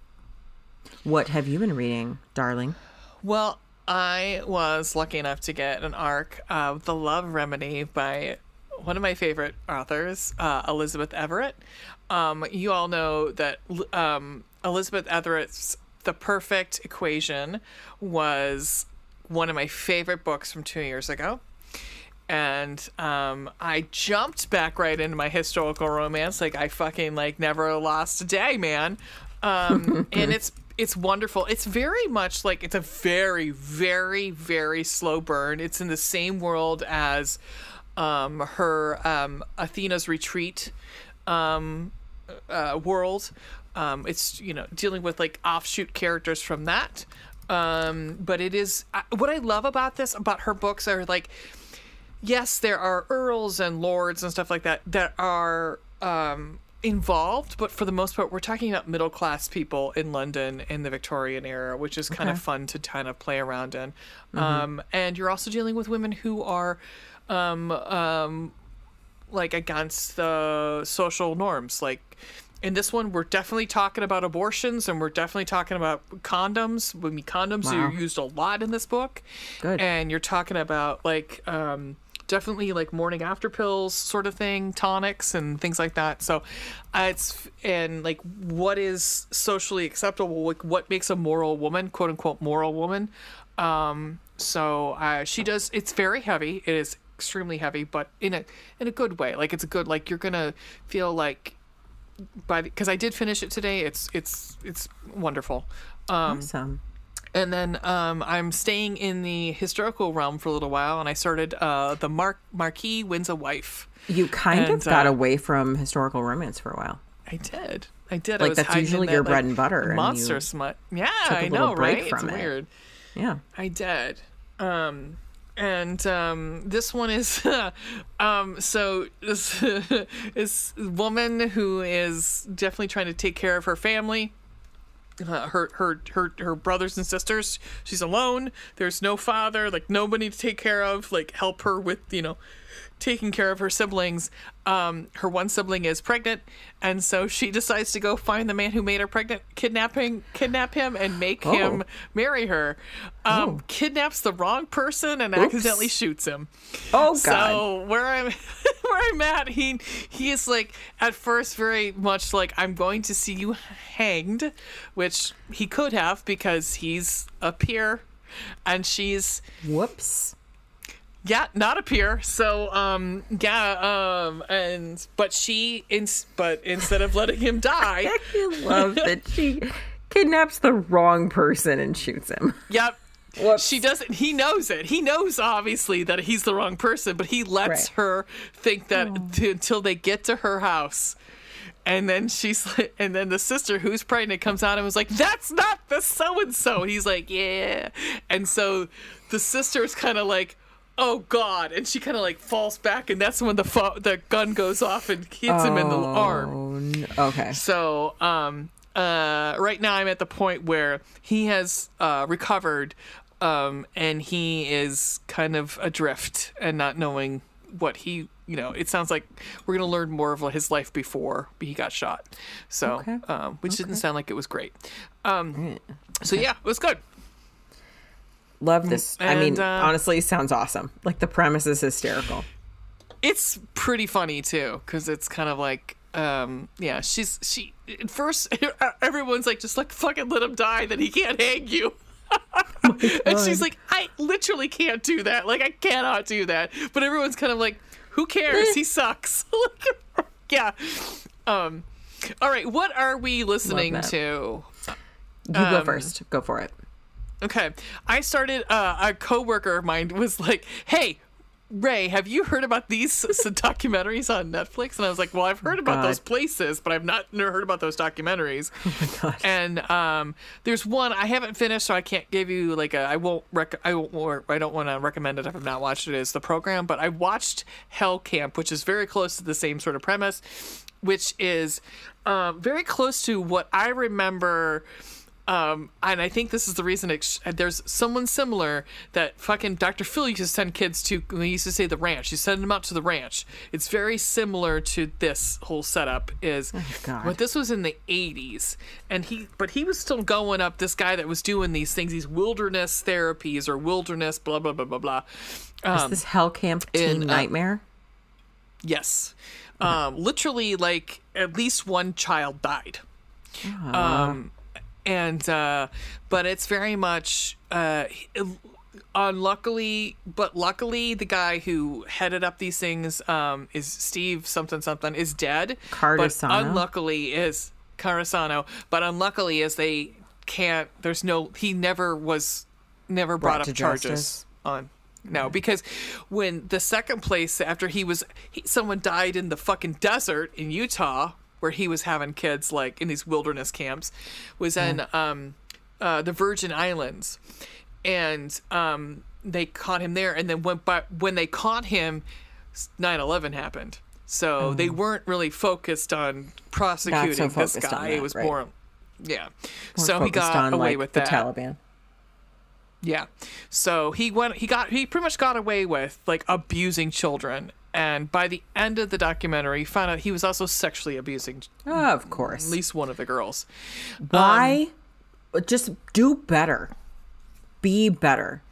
What have you been reading, darling? Well, I was lucky enough to get an arc of The Love Remedy by one of my favorite authors, uh, Elizabeth Everett. Um, you all know that um, Elizabeth Everett's The Perfect Equation was one of my favorite books from two years ago. And um, I jumped back right into my historical romance. Like, I fucking, like, never lost a day, man. Um, and it's it's wonderful. It's very much like, it's a very, very, very slow burn. It's in the same world as um, her um, Athena's Retreat um, uh, world. Um, it's, you know, dealing with, like, offshoot characters from that. Um, but it is... I, what I love about this, about her books, are, like... Yes, there are earls and lords and stuff like that that are um, involved, but for the most part, we're talking about middle class people in London in the Victorian era, which is kind Okay. of fun to kind of play around in. Mm-hmm. Um, and you're also dealing with women who are um, um, like against the social norms. Like in this one, we're definitely talking about abortions, and we're definitely talking about condoms. I mean, condoms Wow. are used a lot in this book. Good. And you're talking about like um, definitely like morning after pills sort of thing, tonics and things like that. So uh, it's and like what is socially acceptable, like what makes a moral woman, quote unquote moral woman. Um, so uh, she does. It's very heavy. It is extremely heavy, but in a in a good way. Like it's a good like you're gonna feel like by because I did finish it today. It's it's it's wonderful. Um, Awesome. And then um, I'm staying in the historical realm for a little while, and I started uh, the Mar- Marquis Wins a Wife. You kind And, of got uh, away from historical romance for a while. I did. I did. I Like, was that's hiding in usually that, your like, bread and butter, and Monster you smut. Yeah, took a I little know, break right? from it's it. weird. Yeah. I did. Um, and um, this one is um, so this this woman who is definitely trying to take care of her family. Uh, her her her her brothers and sisters. She's alone. There's no father, like nobody to take care of, like help her with, you know, taking care of her siblings. Um, her one sibling is pregnant, and so she decides to go find the man who made her pregnant, kidnapping, kidnap him, and make Oh. him marry her. Um, Oh. Kidnaps the wrong person and Oops. accidentally shoots him. Oh, God. So where I'm where I'm at, he he is like at first very much like, I'm going to see you hanged, which he could have because he's a peer, and she's Whoops. yeah, not a peer. So, um, yeah, um, and but she, in, but instead of letting him die, I love that she kidnaps the wrong person and shoots him. yep, Whoops. she doesn't. He knows it. He knows obviously that he's the wrong person, but he lets Right. her think that t- until they get to her house. And then she's like, and then the sister who's pregnant comes out and was like, "That's not the so and so." He's like, "Yeah," and so the sister is kind of like, "Oh God!" and she kind of like falls back, and that's when the fo- the gun goes off and hits him in the arm. Oh, no. Okay. So, um, uh, right now I'm at the point where he has uh, recovered, um, and he is kind of adrift and not knowing what he, you know, it sounds like we're going to learn more of his life before he got shot. So, Okay. um, which Okay. didn't sound like it was great. Um, so yeah, it was good. Love this. I mean, And, uh, honestly, sounds awesome. Like, the premise is hysterical. It's pretty funny too, because it's kind of like, um, yeah, she's, she, at first, everyone's like, just like, fucking let him die, then he can't hang you. And she's like, I literally can't do that. Like, I cannot do that. But everyone's kind of like, who cares? He sucks. Yeah. Um, all right. What are we listening Love that. to? You go Um, first. Go for it. Okay. I started, uh, a coworker of mine was like, hey, Ray, have you heard about these some documentaries on Netflix? And I was like, well, I've heard about God. those places, but I've not never heard about those documentaries. Oh, my God. And um, there's one I haven't finished, so I can't give you like a. I won't. Rec- I won't. Or I don't want to recommend it if I've not watched it. Is the program? But I watched Hell Camp, which is very close to the same sort of premise, which is um, very close to what I remember. Um, and I think this is the reason it sh- there's someone similar that fucking Doctor Phil used to send kids to. When he used to say the ranch, he sent them out to the ranch. It's very similar to this whole setup. Is God. but this was in the eighties, and he but he was still going up. This guy that was doing these things, these wilderness therapies or wilderness blah blah blah blah blah. Is Um, this Hell Camp Teen in, uh, Nightmare? yes, um, literally, like at least one child died. Um, and uh, but it's very much uh, unluckily, but luckily, the guy who headed up these things um, is Steve something something is dead. Cardasano? But unluckily is Carasano. But unluckily is they can't. There's no. He never was never brought, Brought up to charges justice? on. No, because when the second place after he was, he, someone died in the fucking desert in Utah where he was having kids like in these wilderness camps, was in um, uh, the Virgin Islands, and um, they caught him there. And then when but when they caught him, nine eleven happened. So they weren't really focused on prosecuting this focused on guy. that, it was right. more, yeah. More so he focused got on, away like, with the that. Taliban. Yeah. So he went he got he pretty much got away with like abusing children, and by the end of the documentary he found out he was also sexually abusing Oh, of at course. least one of the girls. Why? Just do better. Be better.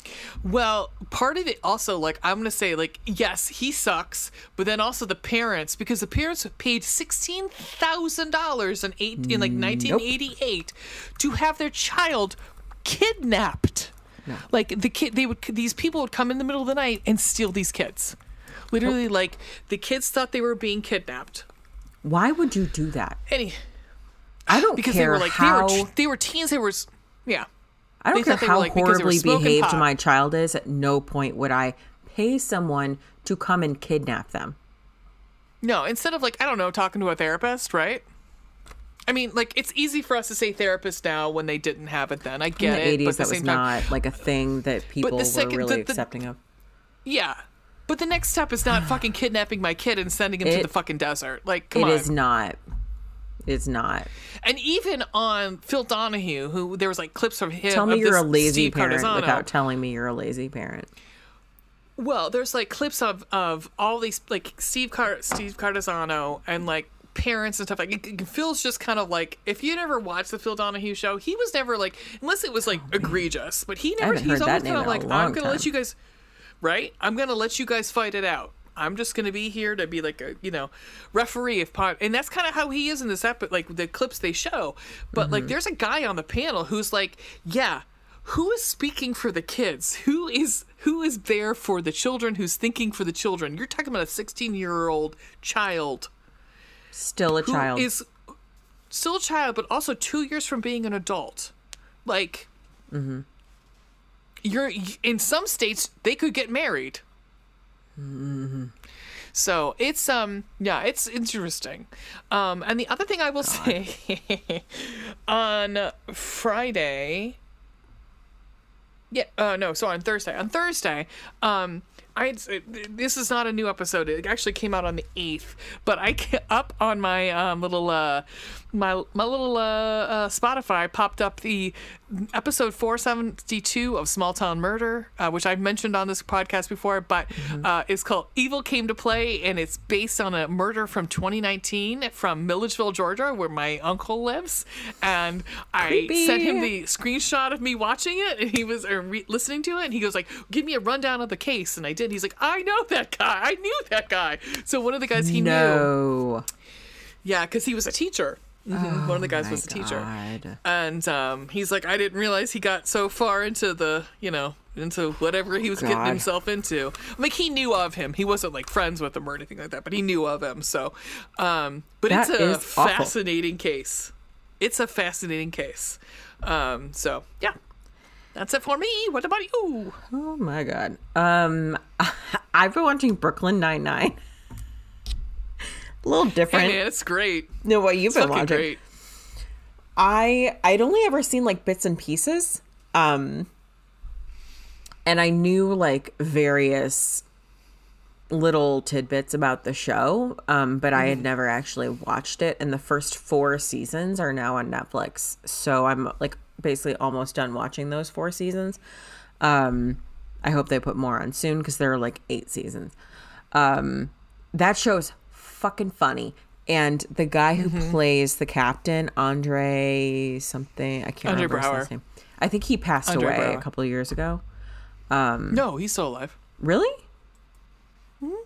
Well, part of it also, like, I'm going to say, like, yes, he sucks, but then also the parents, because the parents paid sixteen thousand dollars in, eight, in like, nineteen eighty-eight to have their child kidnapped. No. Like, the kid, they would, these people would come in the middle of the night and steal these kids. Literally, nope. Like, the kids thought they were being kidnapped. Why would you do that? Any, I don't because care they were, like, how... they were, they were teens, they were, yeah. I don't they care how like, horribly behaved pot. my child is. At no point would I pay someone to come and kidnap them. No, instead of like, I don't know, talking to a therapist, right? I mean, like, it's easy for us to say therapist now when they didn't have it then. I get it. In the eighties, it, but that was time, not like a thing that people second, were really the, the, accepting of. Yeah. But the next step is not fucking kidnapping my kid and sending him it, to the fucking desert. Like, come it on. It is not. It's not. And even on Phil Donahue, who there was like clips of him. Tell me of you're this a lazy Steve parent Cardizano. without telling me you're a lazy parent. Well, there's like clips of, of all these like Steve Car- Steve Cardizano and like parents and stuff like. Phil's just kind of like, if you never watched the Phil Donahue show, he was never like, unless it was like oh, egregious, but he never. He's always kind of like, I'm gonna time. let you guys, right? I'm gonna let you guys fight it out. I'm just going to be here to be like a, you know, referee if pot. And that's kind of how he is in this episode, like the clips they show. But mm-hmm. like there's a guy on the panel who's like, yeah, who is speaking for the kids? Who is who is there for the children? Who's thinking for the children? You're talking about a sixteen-year-old child. Still a who child. Is still a child, but also two years from being an adult. Like, mm-hmm. you're in some states, they could get married. Mm-hmm. So it's um yeah it's interesting, um and the other thing I will God. say on Friday, yeah uh no so on Thursday on Thursday um I this is not a new episode. It actually came out on the eighth, but I up on my um, little uh, my my little uh, uh, Spotify popped up the episode four seventy-two of Small Town Murder, uh, which I've mentioned on this podcast before, but mm-hmm. uh, it's called Evil Came to Play, and it's based on a murder from twenty nineteen from Milledgeville, Georgia, where my uncle lives. And Creepy. I sent him the screenshot of me watching it, and he was or re- listening to it, and he goes like, "Give me a rundown of the case," and I did. He's like, "I know that guy. I knew that guy." So one of the guys he no. knew, yeah, because he was a teacher. Mm-hmm. Oh, one of the guys was a teacher, God. and um, he's like, I didn't realize he got so far into the, you know, into whatever he was God. getting himself into. Like, he knew of him. He wasn't like friends with him or anything like that, but he knew of him. So, um, but that it's a fascinating awful. case. It's a fascinating case. Um, so yeah, that's it for me. What about you? Oh my God. Um, I've been watching Brooklyn Nine-Nine. A little different. Hey man, it's great. No, what you've it's been watching. Great. I I'd only ever seen like bits and pieces, um, and I knew like various little tidbits about the show, um, but mm. I had never actually watched it. And the first four seasons are now on Netflix, so I'm like basically almost done watching those four seasons. Um, I hope they put more on soon because there are like eight seasons. Um, that show's fucking funny, and the guy who mm-hmm. plays the captain, Andre something, I can't Andre remember Braugher. his name. I think he passed Andre away Braugher. a couple of years ago. Um, no, he's still alive. Really? Hmm?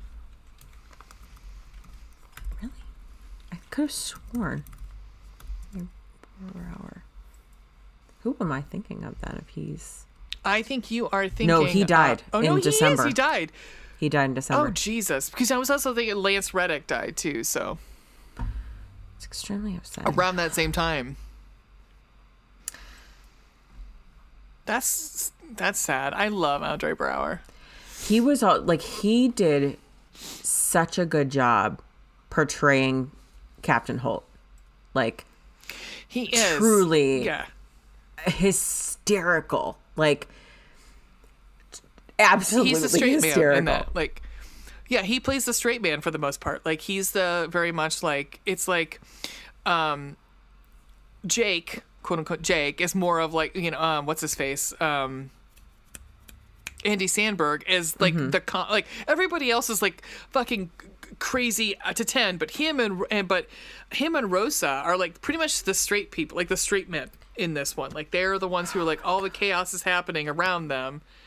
Really? I could have sworn. Braugher. Who am I thinking of then? If he's, I think you are thinking. No, he died. Uh, oh in no, he December. is. He died. He died in December. Oh, Jesus. Because I was also thinking Lance Reddick died, too, so. It's extremely upsetting. Around that same time. That's that's sad. I love Andre Braugher. He was, all, like, he did such a good job portraying Captain Holt. Like, he is. Truly yeah. hysterical. Like, absolutely he's the straight hysterical. man in that, like, yeah, he plays the straight man for the most part. Like, he's the very much like, it's like, um, Jake, quote unquote, Jake is more of like, you know, um, what's his face, um, Andy Samberg is like mm-hmm. the con- like everybody else is like fucking crazy to ten, but him and and but him and Rosa are like pretty much the straight people, like the straight men in this one. Like, they're the ones who are like, all the chaos is happening around them.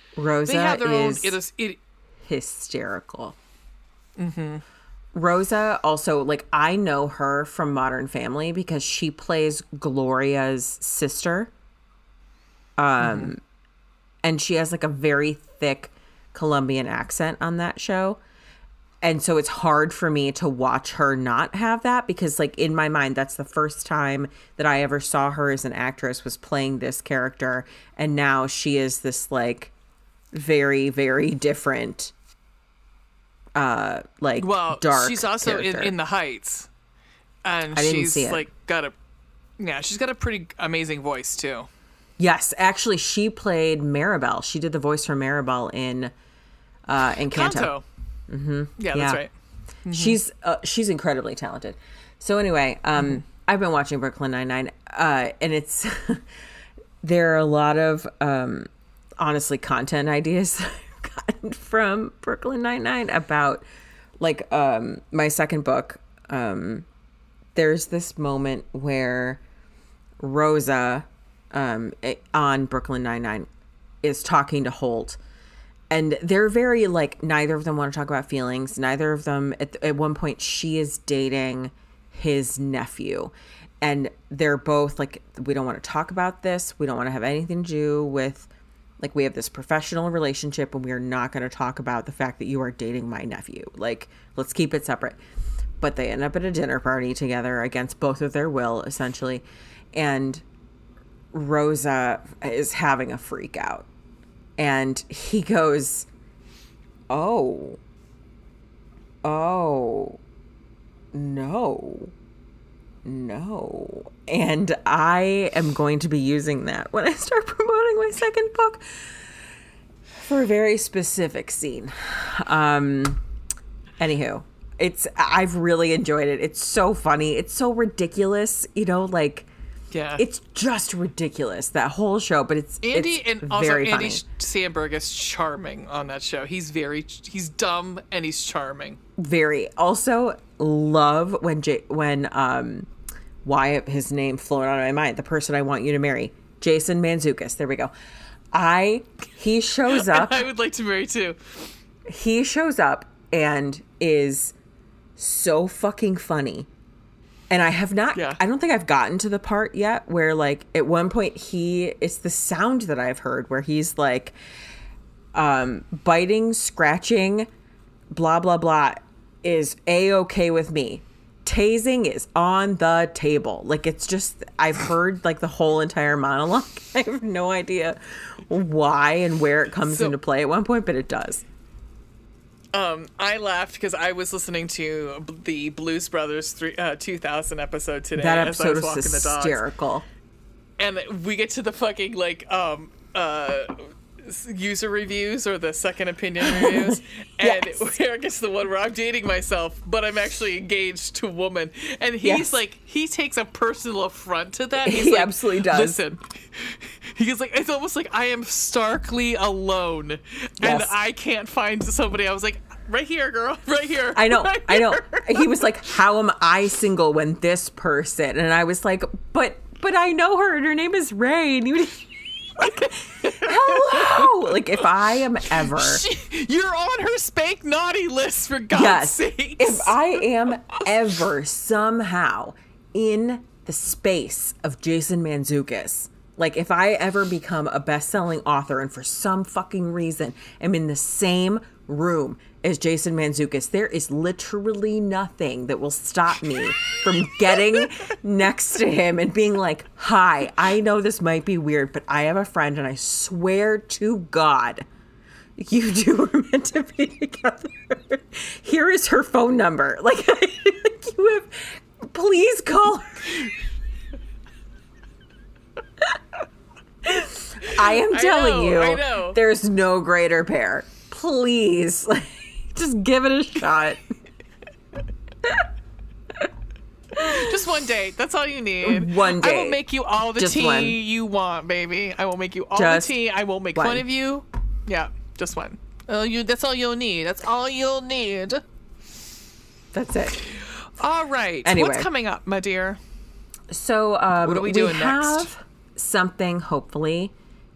Rosa They have their own. is It is. It, hysterical. Mm-hmm. Rosa also, like, I know her from Modern Family because she plays Gloria's sister. Um, mm-hmm. And she has like a very thick Colombian accent on that show. And so it's hard for me to watch her not have that because, like, in my mind, that's the first time that I ever saw her as an actress was playing this character. And now she is this, like, very, very different, uh, like, well, dark she's also in, character. in The Heights. And I didn't she's, see it. like, got a, yeah, she's got a pretty amazing voice, too. Yes, actually, she played Maribel. She did the voice for Maribel in, uh, in Canto. Kanto. Mm-hmm. Yeah, Yeah. that's right. Mm-hmm. She's uh, she's incredibly talented. So anyway, um, mm-hmm. I've been watching Brooklyn Nine-Nine, uh, and it's there are a lot of um, honestly content ideas that I've gotten from Brooklyn Nine-Nine about like um, my second book. Um, there's this moment where Rosa um, on Brooklyn Nine-Nine is talking to Holt. And they're very, like, neither of them want to talk about feelings. Neither of them, at, at one point, she is dating his nephew. And they're both, like, we don't want to talk about this. We don't want to have anything to do with, like, we have this professional relationship and we are not going to talk about the fact that you are dating my nephew. Like, let's keep it separate. But they end up at a dinner party together against both of their will, essentially. And Rosa is having a freak out. And he goes, oh, oh, no, no. And I am going to be using that when I start promoting my second book for a very specific scene. Um, anywho, it's, I've really enjoyed it. It's so funny. It's so ridiculous, you know, like, yeah, it's just ridiculous, that whole show, but it's Andy it's and also very Andy funny. Samberg is charming on that show. He's very he's dumb and he's charming. Very. Also love when J- when um Wyatt, his name flown out of my mind, the person I want you to marry, Jason Mantzoukas. There we go. I he shows up. I would like to marry too. He shows up and is so fucking funny. And I have not, yeah. I don't think I've gotten to the part yet where, like, at one point he, it's the sound that I've heard where he's like, um, biting, scratching, blah, blah, blah, is A-okay with me. Tasing is on the table. Like, it's just, I've heard, like, the whole entire monologue. I have no idea why and where it comes so- into play at one point, but it does. Um, I laughed because I was listening to the Blues Brothers three, uh, two thousand episode today. That as I episode was was walking the dogs. hysterical. And we get to the fucking, like, um, uh, user reviews or the second opinion reviews. And Yes. here gets the one where I'm dating myself, but I'm actually engaged to a woman. And he's Yes. like, he takes a personal affront to that. He's He like, absolutely does. Listen. He's like, it's almost like I am starkly alone. And Yes. I can't find somebody. I was like, right here, girl. Right here. I know, right I know. here." He was like, how am I single when this person? And I was like, but, but I know her and her name is Ray. And you like, hello. Like, if I am ever. She, you're on her spank naughty list, for God's Yes. sake. If I am ever somehow in the space of Jason Mantzoukas, like if I ever become a best-selling author and for some fucking reason am in the same room as Jason Mantzoukas, there is literally nothing that will stop me from getting next to him and being like, hi, I know this might be weird, but I have a friend and I swear to God, you two are meant to be together. Here is her phone number. Like, like you have, please call her. I am telling I know, you, I know. there's no greater pair. Please, like, just give it a shot. Just one date. That's all you need. One I date. will make you all the Just tea one. you want, baby. I will make you all Just the tea. I won't make one. fun of you. Yeah, just one. Uh, you. That's all you'll need. That's all you'll need. That's it. All right. Anyway. What's coming up, my dear? So, um, What are we we doing have next? something, hopefully,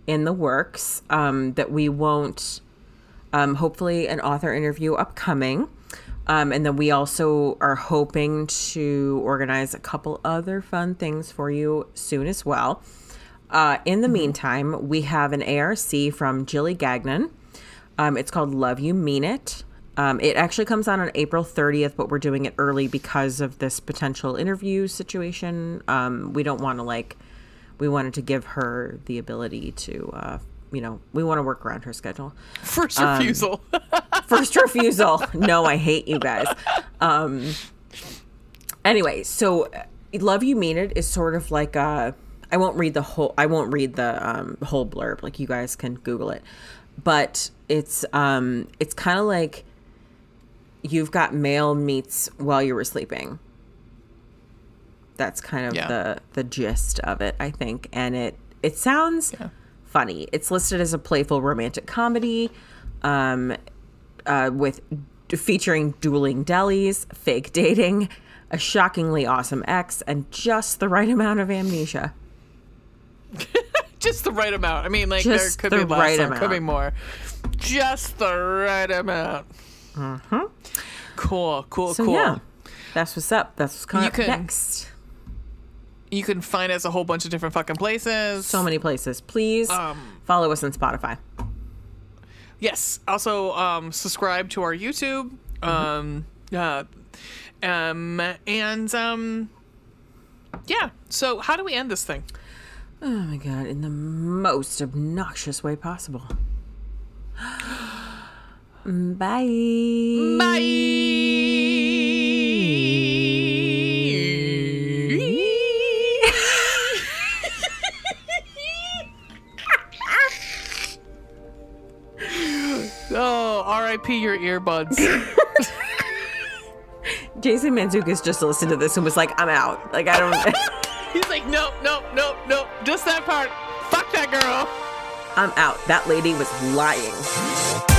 in the works um, that we won't, um, hopefully an author interview upcoming. Um, and then we also are hoping to organize a couple other fun things for you soon as well. Uh, in the meantime, we have an A R C from Jilly Gagnon. Um, it's called Love You Mean It. Um, it actually comes out on April thirtieth, but we're doing it early because of this potential interview situation. Um, we don't want to like, we wanted to give her the ability to, uh, you know, we want to work around her schedule. First refusal. Um, first refusal. No, I hate you guys. Um, anyway, so Love You Mean It is sort of like a, I won't read the whole, I won't read the um, whole blurb. Like you guys can Google it, but it's, um, it's kind of like you've got mail meets While You Were Sleeping. That's kind of yeah. the, the gist of it, I think. And it, it sounds yeah. funny. It's listed as a playful romantic comedy, um, uh, with featuring dueling delis, fake dating, a shockingly awesome ex, and just the right amount of amnesia. Just the right amount. I mean, like, just there could the be less, right there amount. could be more. Just the right amount. Mm-hmm. Cool, cool, so, cool. Yeah, that's what's up. That's what's coming you up can, next. You can find us a whole bunch of different fucking places. So many places. Please um, follow us on Spotify. Yes. Also, um, subscribe to our YouTube. Mm-hmm. Um, uh, um, and, um, yeah. So how do we end this thing? Oh my God, in the most obnoxious way possible. Bye. Bye. Oh, R I P your earbuds. Jason Mantzoukas just listened to this and was like, I'm out. Like, I don't... He's like, nope, nope, nope, nope. Just that part. Fuck that girl. I'm out. That lady was lying.